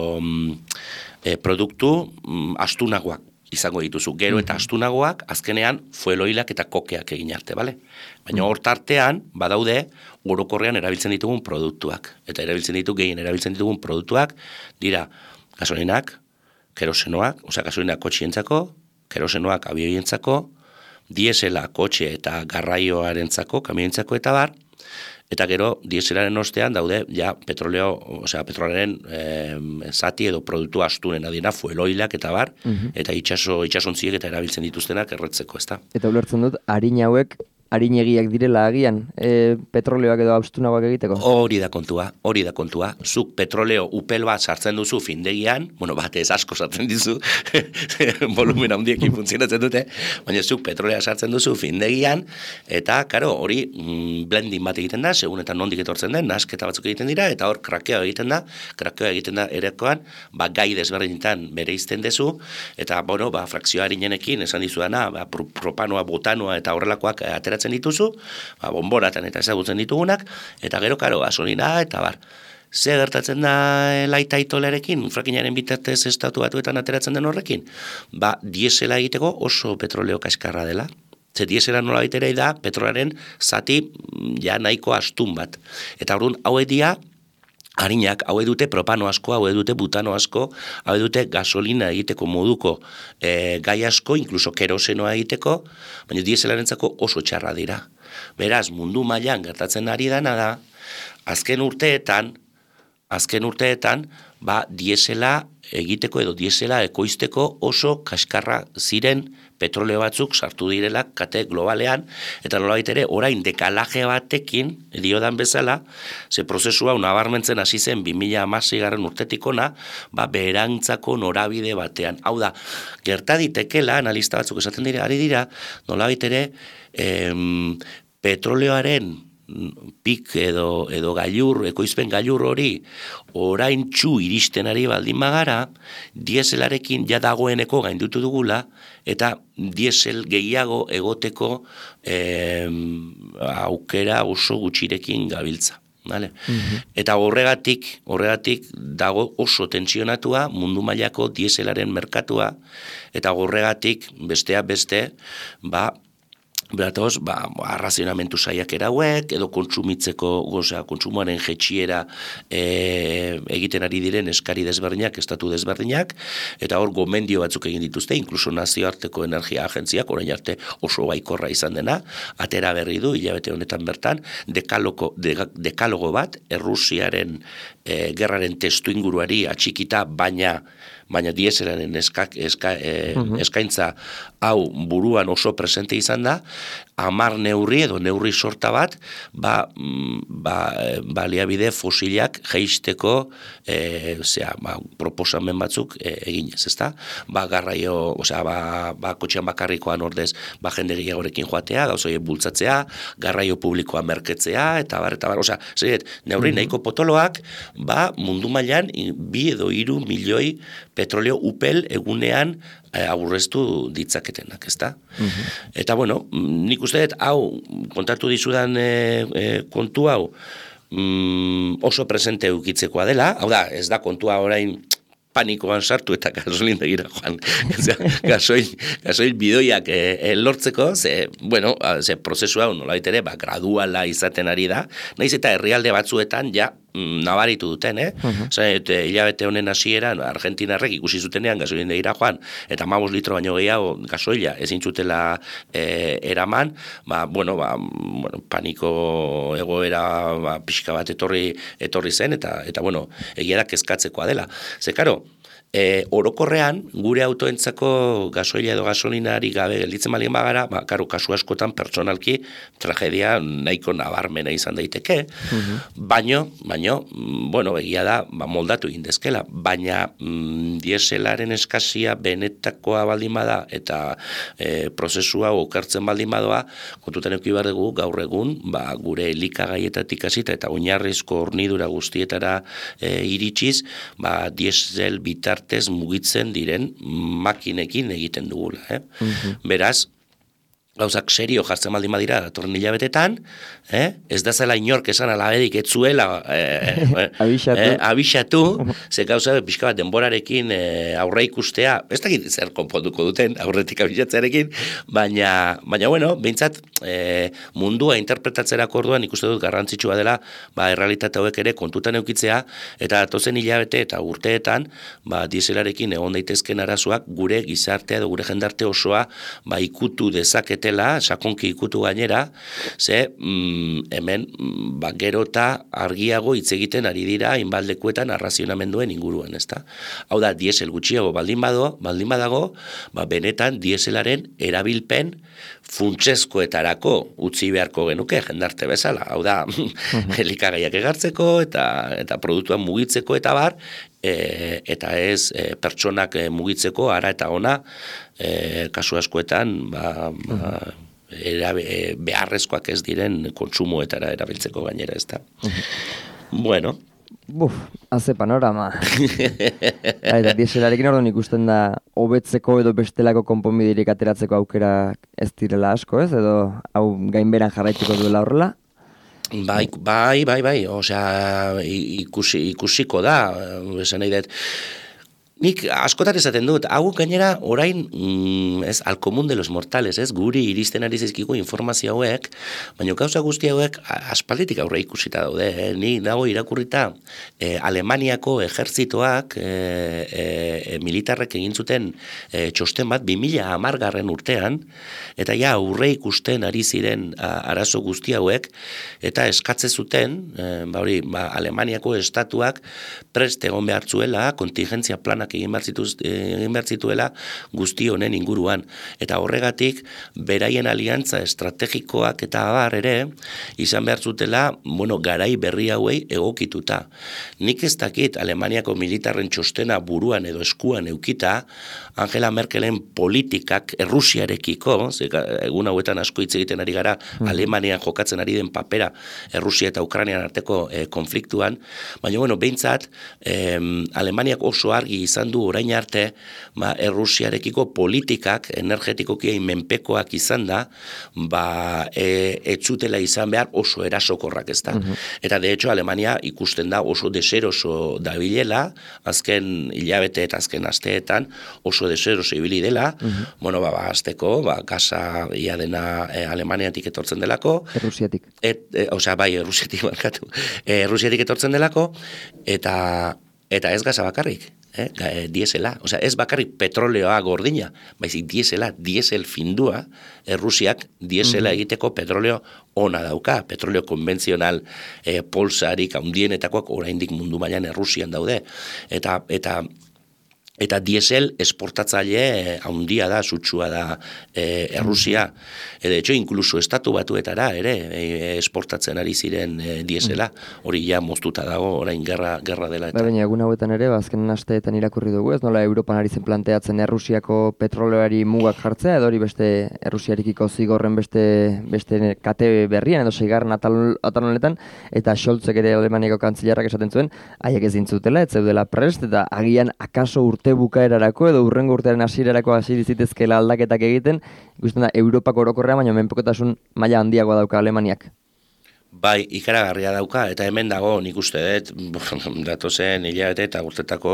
e, produktu astunagoak izango dituzu. Gero eta astunagoak, azkenean, fueloilak eta kokeak egin arte, bale? Baina hor tartean, badaude, orokorrean erabiltzen ditugun produktuak. Eta erabiltzen ditu, gehien erabiltzen ditugun produktuak, dira, gasolinak, kerosenoak, osea, gasolinak kotxientzako, kerosenoak abioientzako, diesela kotxe eta garraioarentzako, kamioentzako eta bar, eta gero dieselaren ostean daude ja petroleo, osea petrolaren eh, zati edo produktu astunen adina fueloilak eta bar, uh-huh. eta itxaso itxasontziek eta erabiltzen dituztenak erretzeko, ezta. Eta ulertzen dut harin hauek harinegiak direla agian, e, petroleoak edo astunagoak egiteko? Hori da kontua, hori da kontua. Zuk petroleo upel bat sartzen duzu findegian, bueno, bat ez asko sartzen dizu, volumen handiekin funtzionatzen dute, baina zuk petrolea sartzen duzu findegian, eta, karo, hori mm, blending bat egiten da, segun eta nondik etortzen den, nasketa batzuk egiten dira, eta hor krakeo egiten da, krakeo egiten da erekoan, ba, gai desberdinetan bereizten dezu, eta, bueno, ba, frakzio harinenekin, esan dizudana, ba, propanoa, botanoa, eta horrelakoak ateratzen dituzu, ba, bonboratan eta ezagutzen ditugunak, eta gero, karo, gasolina, eta bar. Ze gertatzen da laita itolarekin, frakinaren bitartez estatu batuetan ateratzen den horrekin? Ba, diesela egiteko oso petroleo kaskarra dela. Ze diesela nola baitere da, petrolaren zati ja nahiko astun bat. Eta orduan, hau edia, harinak, hau dute propano asko, hau dute butano asko, hau dute gasolina egiteko moduko e, gai asko, inkluso kerosenoa egiteko, baina dieselarentzako oso txarra dira. Beraz, mundu mailan gertatzen ari dana da, azken urteetan, azken urteetan, ba, diesela egiteko edo diesela ekoizteko oso kaskarra ziren petroleo batzuk sartu direla kate globalean, eta nolabait ere orain dekalaje batekin, diodan bezala, ze prozesu hau nabarmentzen hasi zen bi mila hamasei garren urtetik ona, ba, berantzako norabide batean. Hau da, gerta ditekela, analista batzuk esaten dira, ari dira, nolabait ere, em, petroleoaren pik edo, edo gailur, ekoizpen gailur hori, orain txu iristen ari baldin magara, dieselarekin ja dagoeneko gaindutu dugula, eta diesel gehiago egoteko eh, aukera oso gutxirekin gabiltza. Vale? Mm-hmm. Eta horregatik, horregatik dago oso tentsionatua mundu mailako dieselaren merkatua, eta horregatik bestea beste, ba, Beratoz, ba, arrazionamentu saiak erauek, edo kontsumitzeko, osea, kontsumoaren jetxiera e, egiten ari diren eskari desberdinak, estatu desberdinak, eta hor gomendio batzuk egin dituzte, inkluso nazioarteko energia agentziak, orain arte oso baikorra izan dena, atera berri du, hilabete honetan bertan, dekalogo, de, dekalogo bat, Errusiaren e, gerraren testu inguruari atxikita, baina baina dieselaren eska, eska, e, uh-huh. eskaintza hau buruan oso presente izan da, hamar neurri edo neurri sorta bat, ba, ba, baliabide fosilak jeisteko e, zera, ba, proposamen batzuk e, eginez, ezta? Ba, garraio, osea, ba, ba, kotxean bakarrikoan ordez, ba, jende gehiagorekin joatea, gauzoie bultzatzea, garraio publikoa merketzea, eta bar, eta bar, osea, zeret, neurri uh-huh. nahiko potoloak, ba, mundu mailan bi edo hiru milioi petroleo upel egunean eh, aurreztu ditzaketenak, ezta? Uh-huh. Eta bueno, nik uste dut, hau, kontatu dizudan eh, eh, kontu hau, mm, oso presente ukitzekoa dela, hau da, ez da kontua orain panikoan sartu eta gasolin begira joan, gasoil, gasoil bidoiak e, e, lortzeko, ze, bueno, ze prozesu hau nolabait ere, ba, graduala izaten ari da, naiz eta herrialde batzuetan ja nabaritu duten, eh? Uh-huh. Zait, hilabete honen hasieran Argentinarrek ikusi zutenean gasolin begira joan, eta hamabost litro baino gehiago gasoila ezin zutela e, eraman, ba, bueno, ba, bueno, paniko egoera ba, pixka bat etorri, etorri zen, eta, eta bueno, egia da kezkatzekoa dela. Ze, karo, E, orokorrean, gure autoentzako gasoila edo gasolinari gabe gelditzen balien bagara, ba, karo, kasu askotan pertsonalki tragedia nahiko nabarmena izan daiteke, uh-huh. baino, baino, bueno, egia da, ba, moldatu indezkela, baina mm, dieselaren eskasia benetakoa baldin bada eta e, prozesua okertzen baldin badoa, kontutan eduki behar dugu gaur egun, ba, gure elikagaietatik hasita eta oinarrizko hornidura guztietara e, iritsiz, ba, diesel bitar mugitzen diren makinekin egiten dugula. Eh? Uh-huh. Beraz, gauzak serio jartzen baldin badira datorren hilabetetan, eh? ez da zela inork esan alabedik etzuela eh, eh, abixatu, eh, abixatu ze gauza pixka bat denborarekin eh, aurre ikustea, ez dakit zer konponduko duten aurretik abixatzearekin, baina, baina bueno, behintzat eh, mundua interpretatzerako orduan ikuste dut garrantzitsua dela, ba, errealitate hauek ere kontutan eukitzea, eta datozen hilabete eta urteetan, ba, dieselarekin egon daitezken arazoak gure gizartea edo gure jendarte osoa ba, ikutu dezaket sakonki ikutu gainera, ze mm, hemen mm, ba, gero eta argiago hitz egiten ari dira inbaldekuetan arrazionamenduen inguruan, ezta? Hau da, diesel gutxiago baldin bado, baldin badago, ba, benetan dieselaren erabilpen funtsezkoetarako utzi beharko genuke jendarte bezala. Hau da, elikagaiak egartzeko eta eta produktuan mugitzeko eta bar, E, eta ez e, pertsonak e, mugitzeko ara eta ona e, kasu askoetan ba, ba, erabe, e, beharrezkoak ez diren kontsumoetara erabiltzeko gainera, ez da. Bueno. Buf, haze panorama. Eta dieselarekin orduan ikusten da hobetzeko edo bestelako konponbiderik ateratzeko aukera ez direla asko, ez? Edo hau gainberan jarraituko duela horrela? Bai, bai, bai, bai, osea, ikusi, ikusiko da, esan nahi dut. Nik askotan esaten dut, hau gainera orain, mm, ez, al común de los mortales, ez, guri iristen ari zaizkigu informazio hauek, baina gauza guzti hauek aspalditik aurre ikusita daude, eh? Ni dago irakurrita eh, Alemaniako ejertzitoak eh, eh, militarrek egin zuten eh, txosten bat bi mila hamargarren urtean, eta ja aurre ikusten ari ziren a, arazo guzti hauek, eta eskatze zuten, eh, ba hori, ba, Alemaniako estatuak prest egon behar zuela, kontingentzia planak egin behar, zituz, egin behar zituela guzti honen inguruan. Eta horregatik, beraien aliantza estrategikoak eta abar ere, izan behar zutela, bueno, garai berri hauei egokituta. Nik ez dakit Alemaniako militarren txostena buruan edo eskuan eukita, Angela Merkelen politikak Errusiarekiko, egun hauetan asko hitz egiten ari gara, mm. Alemanian jokatzen ari den papera Errusia eta Ukrainian arteko eh, konfliktuan, baina, bueno, behintzat, eh, Alemaniak oso argi izan du orain arte, ba, Errusiarekiko politikak energetikoki menpekoak izan da, ba, e, etzutela izan behar oso erasokorrak, ez da. Uh-huh. Eta de hecho Alemania ikusten da oso deseroso dabilela, azken hilabete eta azken asteetan oso deseroso ibili dela, uh-huh. bueno, ba, ba, azteko, ba, gasa ia dena e, Alemaniatik etortzen delako. Errusiatik. Et, e, osea, bai, Errusiatik markatu. E, Errusiatik etortzen delako, eta, eta ez gasa bakarrik. Eh, diesela, osea, ez bakarrik petroleoa gordina, baizik diesela, diesel findua, Errusiak diesela egiteko petroleo ona dauka, petroleo konbentzional eh, polsarik handienetakoak oraindik mundu mailan Errusian daude, eta eta eta diesel esportatzaile handia da, sutsua da e, Errusia. E, de hecho, inkluso estatu batuetara ere e, esportatzen ari ziren e, diesela, hori ja moztuta dago, orain gerra, gerra dela. Eta. Baina egun hauetan ere, azken asteetan irakurri dugu, ez nola Europan ari zen planteatzen Errusiako petroleoari mugak jartzea, edo hori beste Errusiarekiko zigorren beste, beste kate berrian, edo seigarren atal, atal honetan, eta Scholzek ere Alemaniako kantzilarrak esaten zuen, haiek ez dintzutela, ez zeudela prest, eta agian akaso urte bukaerarako edo urrengo urtearen hasierarako hasi zitezkeela aldaketak egiten, ikusten da Europako orokorrean, baina menpekotasun maila handiagoa dauka Alemaniak. Bai, ikaragarria dauka, eta hemen dago nik uste dut, datozen hilabete eta urtetako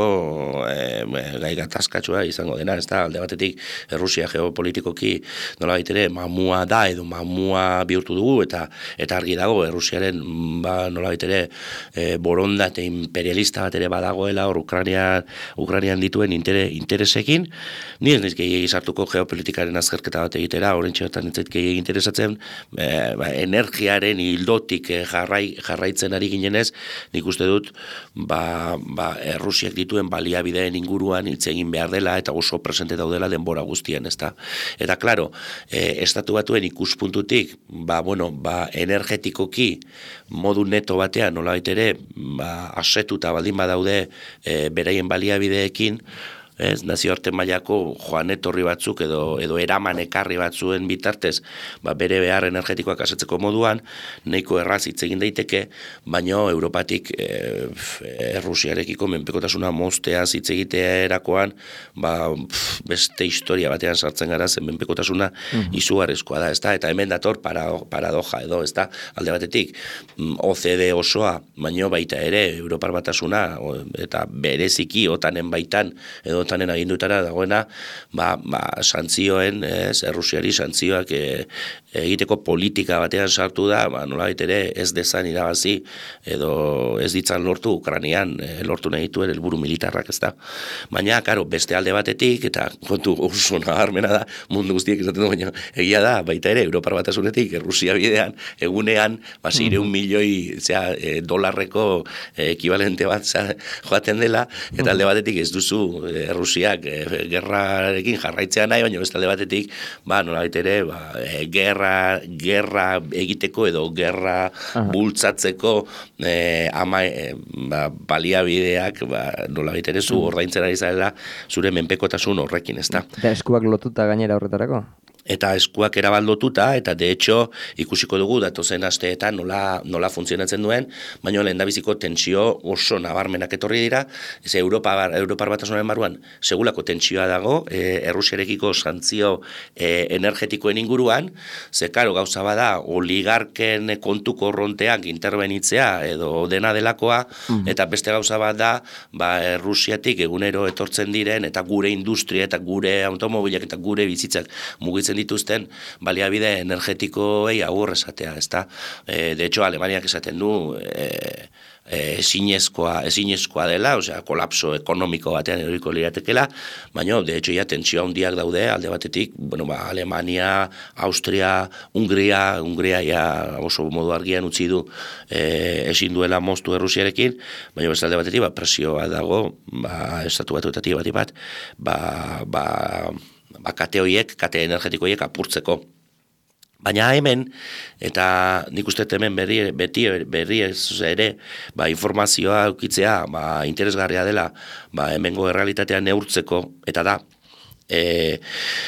e, gai gatazkatsua izango dena, ez da, alde batetik Errusia geopolitikoki nola baitere mamua da edo mamua bihurtu dugu, eta eta argi dago Errusiaren ba, nola baitere e, borondate imperialista bat ere badagoela hor Ukrainian, Ukrainian dituen intere, interesekin, ni ez niz gehiagi sartuko geopolitikaren azterketa bat egitera, horren txegotan ez gehiagi interesatzen, e, ba, energiaren hildot kanpotik jarrai, jarraitzen ari ginenez, nik uste dut, ba, ba, Errusiak dituen baliabideen inguruan hitz egin behar dela, eta oso presente daudela denbora guztien, ezta. Eta, klaro, e, estatu batuen ikuspuntutik, ba, bueno, ba, energetikoki modu neto batean, nolabait ere, ba, asetuta baldin badaude e, beraien baliabideekin, ez, nazioarte mailako joan etorri batzuk edo edo eraman ekarri batzuen bitartez, ba, bere behar energetikoak asetzeko moduan, nahiko erraz hitz egin daiteke, baino Europatik e, Errusiarekiko menpekotasuna mozteaz hitz egiterakoan, ba, pf, beste historia batean sartzen gara, zen menpekotasuna mm-hmm. izugarrizkoa da, ezta? Eta hemen dator paradoja edo, ezta? Alde batetik, O C D osoa, baino baita ere Europar Batasuna eta bereziki otanen baitan edo otanen agindutara dagoena, ba, ba, santzioen, ez, Errusiari santzioak e, egiteko politika batean sartu da, ba, nolabait ere ez dezan irabazi edo ez ditzan lortu Ukrainian e, lortu nahi dituen helburu militarrak, ez da. Baina, karo, beste alde batetik, eta kontu oso nabarmena da, mundu guztiek esaten du, baina egia da, baita ere, Europar Batasunetik, Errusia bidean, egunean, ba, zireun milioi zera, e, dolarreko e, ekibalente bat zera, joaten dela, eta alde batetik ez duzu e, Errusiak e, gerrarekin jarraitzea nahi, baina beste alde batetik, ba, nolabait ere, ba, e, gerra, gerra egiteko edo gerra Aha. bultzatzeko e, ama, e, ba, baliabideak, ba, nolabait ere zu ordaintzen ari zarela zure menpekotasun horrekin, ez da. Eta eskuak lotuta gainera horretarako? Eta eskuak erabaldotuta, eta de hecho ikusiko dugu datozen asteetan nola, nola funtzionatzen duen, baina lehendabiziko tentsio oso nabarmenak etorri dira, ez Europa, Europar Batasunaren barruan segulako tentsioa dago, e, Errusiarekiko santzio e, energetikoen inguruan, ze karo gauza bada oligarken kontu korronteak interbenitzea edo dena delakoa, mm-hmm. eta beste gauza bada ba, Errusiatik egunero etortzen diren, eta gure industria, eta gure automobilak, eta gure bizitzak mugitzen dituzten baliabide energetikoei agur esatea, ezta? E, de hecho, Alemaniak esaten du e, e, ezinezkoa, ezinezkoa dela, osea, kolapso ekonomiko batean eroriko liratekela, baina, de hecho, ja, tentsio handiak daude, alde batetik, bueno, ba, Alemania, Austria, Hungria, Hungria ja oso modu argian utzi du e, ezin duela moztu Errusiarekin, baina beste alde batetik, ba, presioa dago, ba, estatu batuetatik bat, bat, ba, ba, ba, kate horiek, kate energetikoiek apurtzeko. Baina hemen, eta nik uste hemen berri, beti berri ez ere, ba, informazioa eukitzea, ba, interesgarria dela, ba, hemengo errealitatea neurtzeko, eta da, e,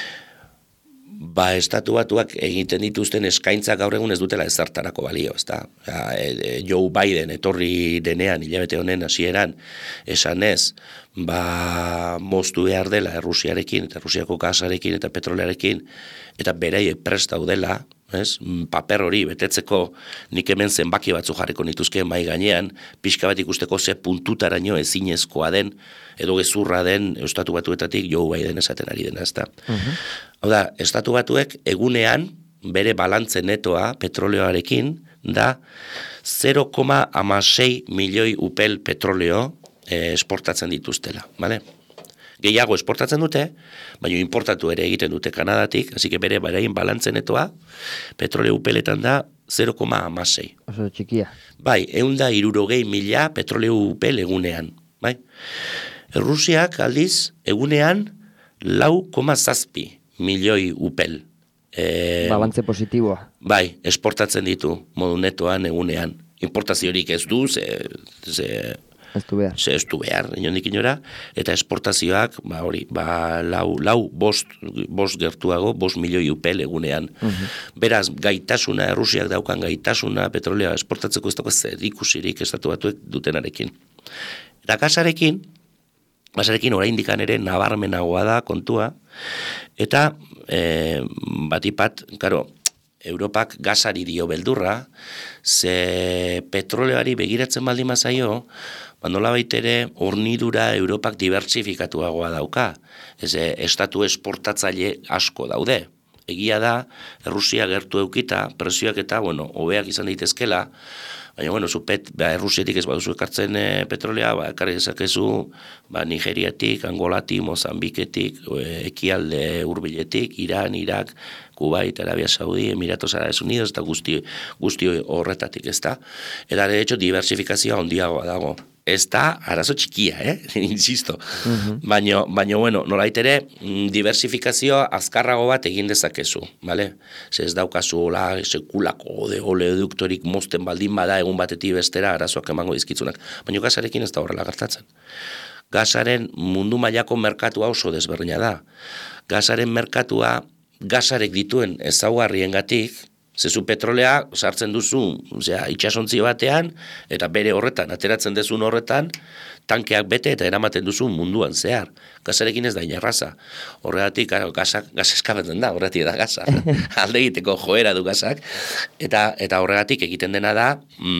ba, estatu batuak egiten dituzten eskaintzak gaur egun ez dutela ezartarako balio, ezta? E, Joe Biden etorri denean, hilabete honen hasieran, esanez, ba, moztu behar dela Errusiarekin, eta Errusiako gasarekin eta petrolearekin, eta beraiek prest daudela, ez? Paper hori betetzeko nik hemen zenbaki batzu jarriko nituzke mai gainean, pixka bat ikusteko ze puntutaraino ezinezkoa den, edo gezurra den estatu batuetatik Joe Biden esaten ari dena, ezta. Uh-huh. Hau da, estatu batuek egunean bere balantze netoa petroleoarekin da zero koma hamasei milioi upel petroleo eh, esportatzen dituztela, bale? Gehiago esportatzen dute, baina importatu ere egiten dute Kanadatik, hasi que bere beraien balantze netoa petroleo upeletan da zero koma hamasei. Oso txikia. Bai, ehun eta hirurogei mila petroleo upel egunean, bai? Errusiak aldiz egunean lau koma zazpi milioi upel. E, Balantze positiboa. Bai, esportatzen ditu modu netoan egunean. Importaziorik ez du, ze, ze, ez du behar. Ze ez du behar, inondik inora, eta esportazioak, ba hori, ba lau, lau bost, bost gertuago, bost milioi upel egunean. Uh-huh. Beraz, gaitasuna, Errusiak daukan gaitasuna, petrolea esportatzeko ez dago zer ikusirik estatu batuek dutenarekin. Eta gasarekin, gasarekin oraindikan ere nabarmenagoa da kontua, eta e, batipat, karo, Europak gasari dio beldurra, ze petroleoari begiratzen baldin mazaio, bandola baitere hornidura Europak dibertsifikatuagoa dauka. Ez, estatu esportatzaile asko daude. egia da, Errusia gertu eukita, presioak eta, bueno, hobeak izan daitezkela, baina, bueno, zupet, ba, Errusiatik ez baduzu ekartzen e, petrolea, ba, ekarri dezakezu, ba, Nigeriatik, Angolatik, Mozambiketik, e, ekialde hurbiletik, Iran, Irak, Kuwait, Arabia Saudi, Emiratos Árabes Unidos, eta guzti, guzti horretatik, ez da? Eta, de hecho, diversifikazioa ondiagoa dago. Ez da, arazo txikia, eh? Insisto. Uh-huh. Baina, baina, bueno, nolait ere, diversifikazioa azkarrago bat egin dezakezu, bale? Ze ez daukazu, la, sekulako de oleoduktorik mozten baldin bada egun batetik bestera arazoak emango dizkitzunak. Baina gazarekin ez da horrela gertatzen. Gazaren mundu mailako merkatua oso desberdina da. Gazaren merkatua, gazarek dituen ezaugarriengatik, zezu petrolea sartzen duzu, osea, itxasontzi batean, eta bere horretan, ateratzen dezun horretan, tankeak bete eta eramaten duzu munduan zehar. Gazarekin ez da inarraza. Horregatik, gazak, gaz eskabatzen da, horregatik da gaza. Alde egiteko joera du gazak. Eta, eta horregatik egiten dena da,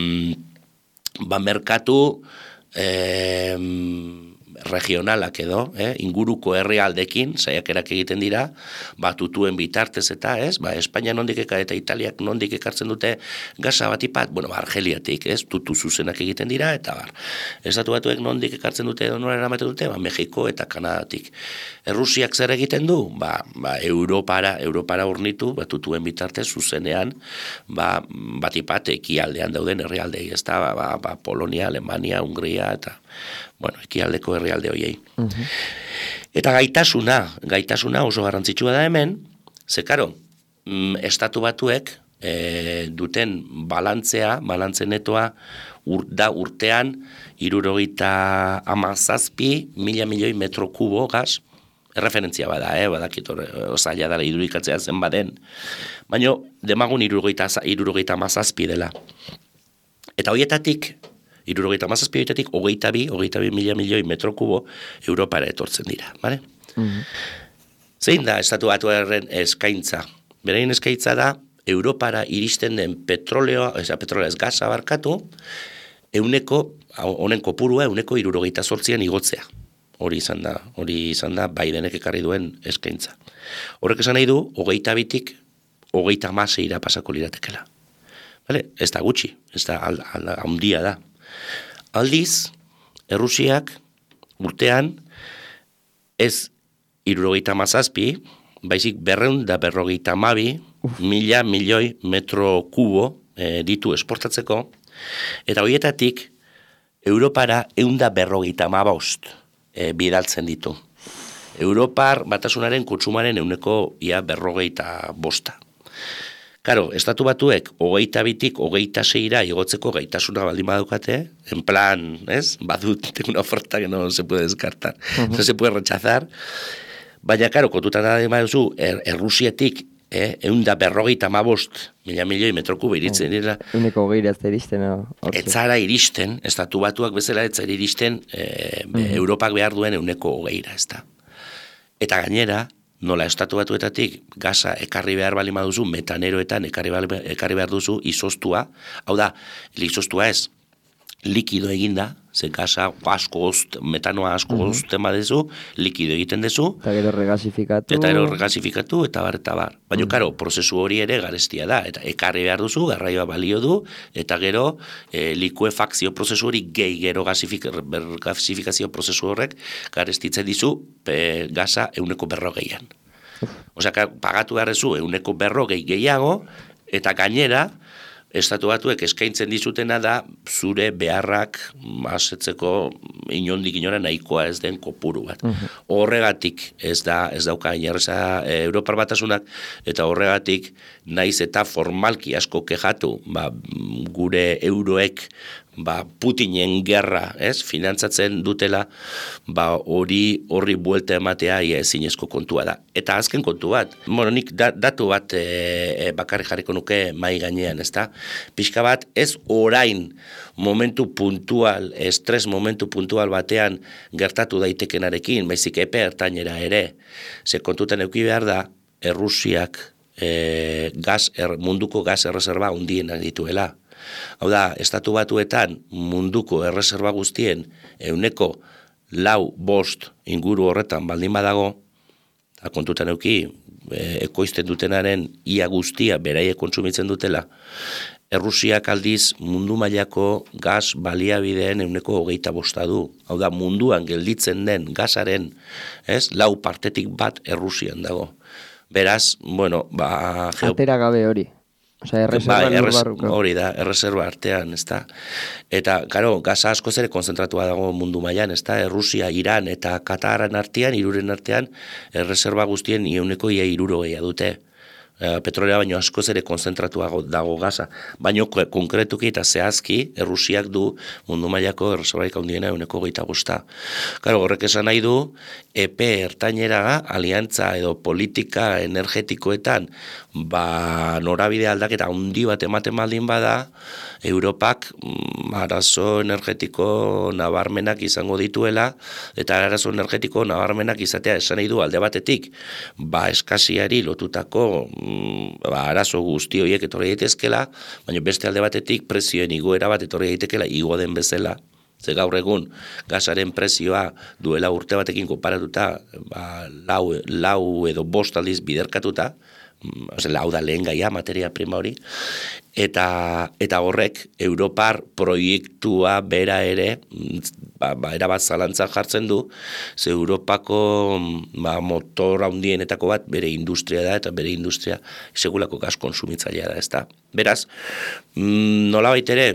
mm, ba merkatu, eh, regionalak edo, eh, inguruko herrialdekin saiakerak egiten dira, ba tutuen bitartez eta, ez, ba Espainia nondik eka eta Italiak nondik ekartzen dute gaza batipat, bueno, ba, Argeliatik, ez, tutu zuzenak egiten dira, eta bar, estatu batuek nondik ekartzen dute edo nora eramaten dute, ba Mexiko eta Kanadatik. Errusiak zer egiten du? Ba, ba Europara, Europara urnitu, ba tutuen bitartez zuzenean, ba batipat ekialdean dauden herrialdei, ez da, ba, ba, ba Polonia, Alemania, Hungria, eta bueno, ekialdeko herrialde hoiei. Uh-huh. Eta gaitasuna, gaitasuna oso garrantzitsua da hemen, ze karo, mm, estatu batuek e, duten balantzea, balantze netoa ur, da urtean hirurogeita hamazazpi mila milioi metro kubo gaz, erreferentzia bada, eh, badakit osaila dara irudikatzea zen baden, baina demagun hirurogeita hamazazpi dela. Eta hoietatik, hirurogeita hamazazpi horietatik, hogeita bi, hogeita bi mila milioi metro kubo Europara etortzen dira, bale? Mm-hmm. Zein da estatu batuaren eskaintza? Beraien eskaintza da, Europara iristen den petroleo, eza petrolea ez gaza barkatu, euneko, honen kopurua, euneko hirurogeita zortzian igotzea. Hori izan da, hori izan da, Bidenek ekarri duen eskaintza. Horrek esan nahi du, hogeita bitik, hogeita hamaseira pasako liratekela. Bale? Ez da gutxi, ez da handia da. Aldiz, Errusiak urtean ez hirurogeita hamazazpi, baizik berreun da berrogeita hamabi mila milioi metro kubo e, ditu esportatzeko, eta horietatik Europara eunda berrogeita hamabost e, bidaltzen ditu. Europar batasunaren kutsumaren euneko ia berrogeita bosta. Karo, estatu batuek hogeita bitik hogeita seira igotzeko gaitasuna baldin badukate, en plan, ez? Badut, tengo una oferta que no se puede descartar, uh-huh. no se puede rechazar, baina, karo, kontutan da duzu, er, Errusiatik, eh, eunda berrogeita hamabost mila milioi metro kubo iritzen dira. Uneko hogeira ez da iristen, no? Etzara iristen, estatu batuak bezala etzara iristen, eh, uh-huh. Europak behar duen euneko hogeira, ez da. Eta gainera, nola estatu batuetatik gaza ekarri behar bali maduzu, metaneroetan ekarri, ekarri behar duzu izostua, hau da, izostua ez, likido eginda, ze gaza asko ozt, metanoa asko mm-hmm. ozten badezu, likido egiten dezu. Eta gero regasifikatu. Eta gero regasifikatu, eta bar, eta bar. Baina, mm-hmm. karo, prozesu hori ere garestia da, eta ekarri behar duzu, garraioa balio du, eta gero e, likuefakzio prozesu hori gehi gero gasifik, gasifikazio prozesu horrek garestitzen dizu e, gaza euneko berrogeian. Osea, pagatu beharrezu euneko berrogei gehiago, eta gainera, estatu batuek eskaintzen dizutena da zure beharrak asetzeko inondik inora nahikoa ez den kopuru bat. Uh-huh. Horregatik ez da ez dauka inerreza e, Europar batasunak, eta horregatik naiz eta formalki asko kejatu, ba, gure euroek ba, Putinen gerra, ez, finantzatzen dutela, ba, hori horri buelta ematea ia ezinezko kontua da. Eta azken kontu bat, bueno, nik da, datu bat e, e, bakarri jarriko nuke mai gainean, ez da? Pixka bat, ez orain momentu puntual, estres momentu puntual batean gertatu daitekenarekin, baizik epe ertainera ere, ze kontutan euki behar da, Errusiak e, gaz, er, munduko gaz erreserba hundienak dituela. Hau da, estatu batuetan munduko erreserba guztien euneko lau bost inguru horretan baldin badago, eta kontutan euki, ekoizten dutenaren ia guztia beraiek kontsumitzen dutela, Errusiak aldiz mundu mailako gas baliabideen ehuneko hogeita bosta du. Hau da, munduan gelditzen den gasaren, ez, lau partetik bat Errusian dago. Beraz, bueno, ba... Geo... Atera gabe hori. Osea, erreserba ba, erres, barruko. Hori da, erreserba artean, ez da. Eta, karo, gaza askoz ere konzentratua dago mundu mailan, ez da. Errusia, Iran eta Kataran artean, hiruren artean, erreserba guztien ehuneko ia hiruro gehiago dute. Petrolea baino askoz ere konzentratua dago gaza. Baino konkretuki eta zehazki Errusiak du mundu mailako erreserbarik handiena ehuneko hogeita bosta. Claro, horrek esan nahi du epe ertainera aliantza edo politika energetikoetan ba norabide aldaketa handi bat ematen baldin bada, Europak arazo energetiko nabarmenak izango dituela, eta arazo energetiko nabarmenak izatea esan nahi du alde batetik, ba eskasiari lotutako ba, arazo guzti horiek etorri daitezkela, baina beste alde batetik prezioen igoera bat etorri daitekeela igo den bezala. Ze gaur egun gasaren prezioa duela urte batekin konparatuta ba, lau, lau edo bost aldiz biderkatuta, lau da lehen gaia, materia prima hori, eta, eta horrek Europar proiektua bera ere, ba, ba, erabat zalantzan jartzen du, ze Europako ba, motor handienetako bat bere industria da, eta bere industria segulako gas konsumitzailea da, ez da. Beraz, nolabait ere,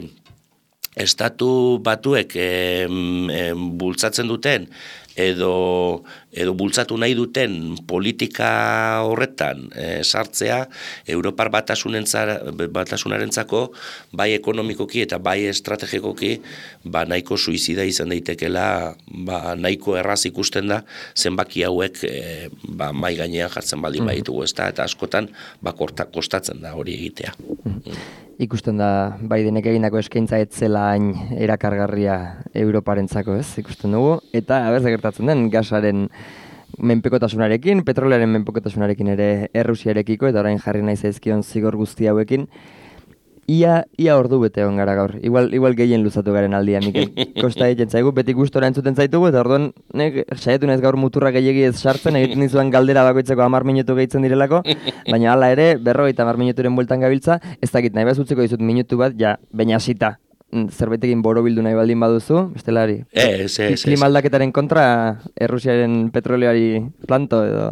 estatu batuek e, e, bultzatzen duten, edo, edo bultzatu nahi duten politika horretan e, sartzea Europar batasunarentzako bai ekonomikoki eta bai estrategikoki ba, nahiko suizida izan daitekela, ba, nahiko erraz ikusten da zenbaki hauek e, ba, mai gainean jartzen baldin mm. baitugu, ezta, eta askotan ba, korta, kostatzen da hori egitea. Mm. Ikusten da Bidenek egindako eskaintza ez zela hain erakargarria Europarentzako, ez? Ikusten dugu, eta aber gertatzen den gasaren menpekotasunarekin, petrolearen menpekotasunarekin ere Errusiarekiko, eta orain jarri nahi zaizkion zigor guzti hauekin. Ia, ia ordu bete egon gara gaur. Igual, igual gehien luzatu garen aldia, Mikel. Kosta egiten zaigu, beti gustora entzuten zaitugu, eta orduan, nek, saiatu naiz gaur muturra gehiegi ez sartzen, egiten dizuan galdera bakoitzeko hamar minutu gehitzen direlako, baina hala ere, berrogeita hamar minuturen bueltan gabiltza, ez dakit nahi behaz utziko dizut minutu bat, ja, baina hasita. Zerbaitekin borobildu nahi baldin baduzu, bestelari. Ez, ez, ez. Klima aldaketaren kontra, Errusiaren petroleari planto edo.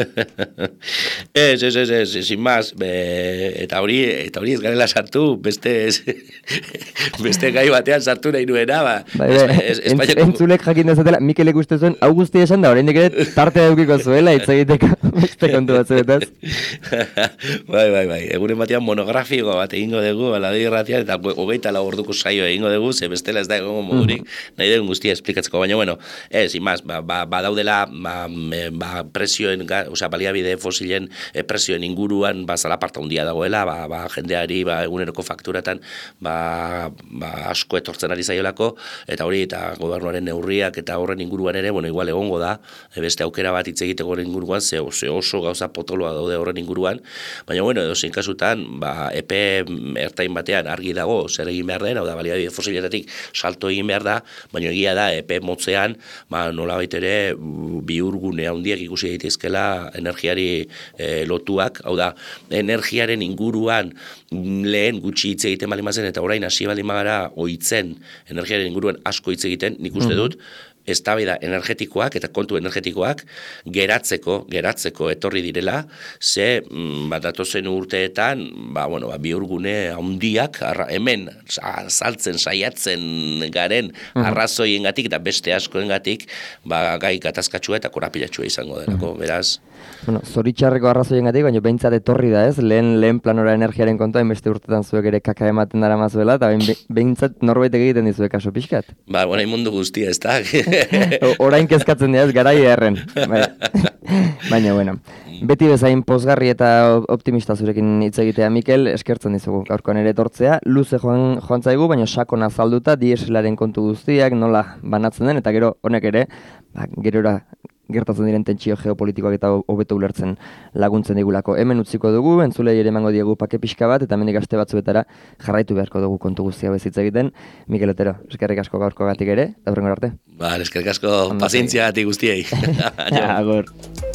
Ez, ez, ez, ez, sin más, be, eta hori, eta hori ez garela sartu, beste, ez, beste gai batean sartu nahi nuena, ba. Bai, bai, ez, ez, entz, entzulek jakin dezatela, Mikelek uste zuen, hau guzti esan da, oraindik ere tarte daukiko zuela, hitz egiteko beste kontu bat zuetaz. Bai, bai, bai, egunen batean monografiko bat egingo dugu, aladi irratian, eta hogeita lau orduko saio egingo dugu, ze bestela ez da egongo modurik, mm-hmm. nahi dugun guztia esplikatzeko, baina, bueno, ez, imaz, ba, ba, ba daudela, ba, ba presioen, osea, baliabide fosilen e, presioen inguruan, ba, zalaparta handia dagoela, ba, ba, jendeari, ba, eguneroko fakturatan, ba, ba, asko etortzen ari zaiolako, eta hori, eta gobernuaren neurriak, eta horren inguruan ere, bueno, igual egongo da, e, beste aukera bat hitz egiteko horren inguruan, ze, ze oso gauza potoloa daude horren inguruan, baina, bueno, edo zein kasutan, ba, epe ertain batean argi dago, zer egin behar den, hau da, baliabide fosiletatik salto egin behar da, baina egia da, epe motzean, ba, nolabait ere, bihurgune handiak ikusi daitezkela energiari e, lotuak, hau da, energiaren inguruan lehen gutxi hitz egiten baldin bazen, eta orain hasi baldin bagara ohitzen energiaren inguruan asko hitz egiten, nik uste dut, eztabaida energetikoak eta kontu energetikoak geratzeko, geratzeko etorri direla, ze bat datozen urteetan, ba, bueno, ba, bihurgune handiak, arra, hemen saltzen, saiatzen garen arrazoiengatik eta beste askoengatik, ba, gai gatazkatsua eta korapilatsua izango delako, beraz. Bueno, zoritxarreko arrazoiengatik, baina behintzat etorri da ez, lehen, lehen planora energiaren kontua, beste urtetan zuek ere kaka ematen dara mazuela, eta behintzat norbaitek egiten dizuek kaso pixkat. Ba, bueno, mundu guztia, ez da? Orain kezkatzen dira ez, garai erren. Baina, bueno, beti bezain pozgarri eta optimista zurekin hitz egitea, Mikel, eskertzen dizugu gaurkoan ere etortzea, luze joan, joan zaigu, baina sakon azalduta, dieselaren kontu guztiak, nola banatzen den, eta gero honek ere, ba, gerora gertatzen diren tentsio geopolitikoak eta hobeto ulertzen laguntzen digulako. Hemen utziko dugu, entzulei ere emango diegu pake pixka bat, eta hemendik aste batzuetara jarraitu beharko dugu kontu guztia bezitza egiten. Mikel Otero, eskerrik asko gaurko gatik ere, eta hurrengo arte. Ba, eskerrik asko pazientzia gatik guztiei. Agur.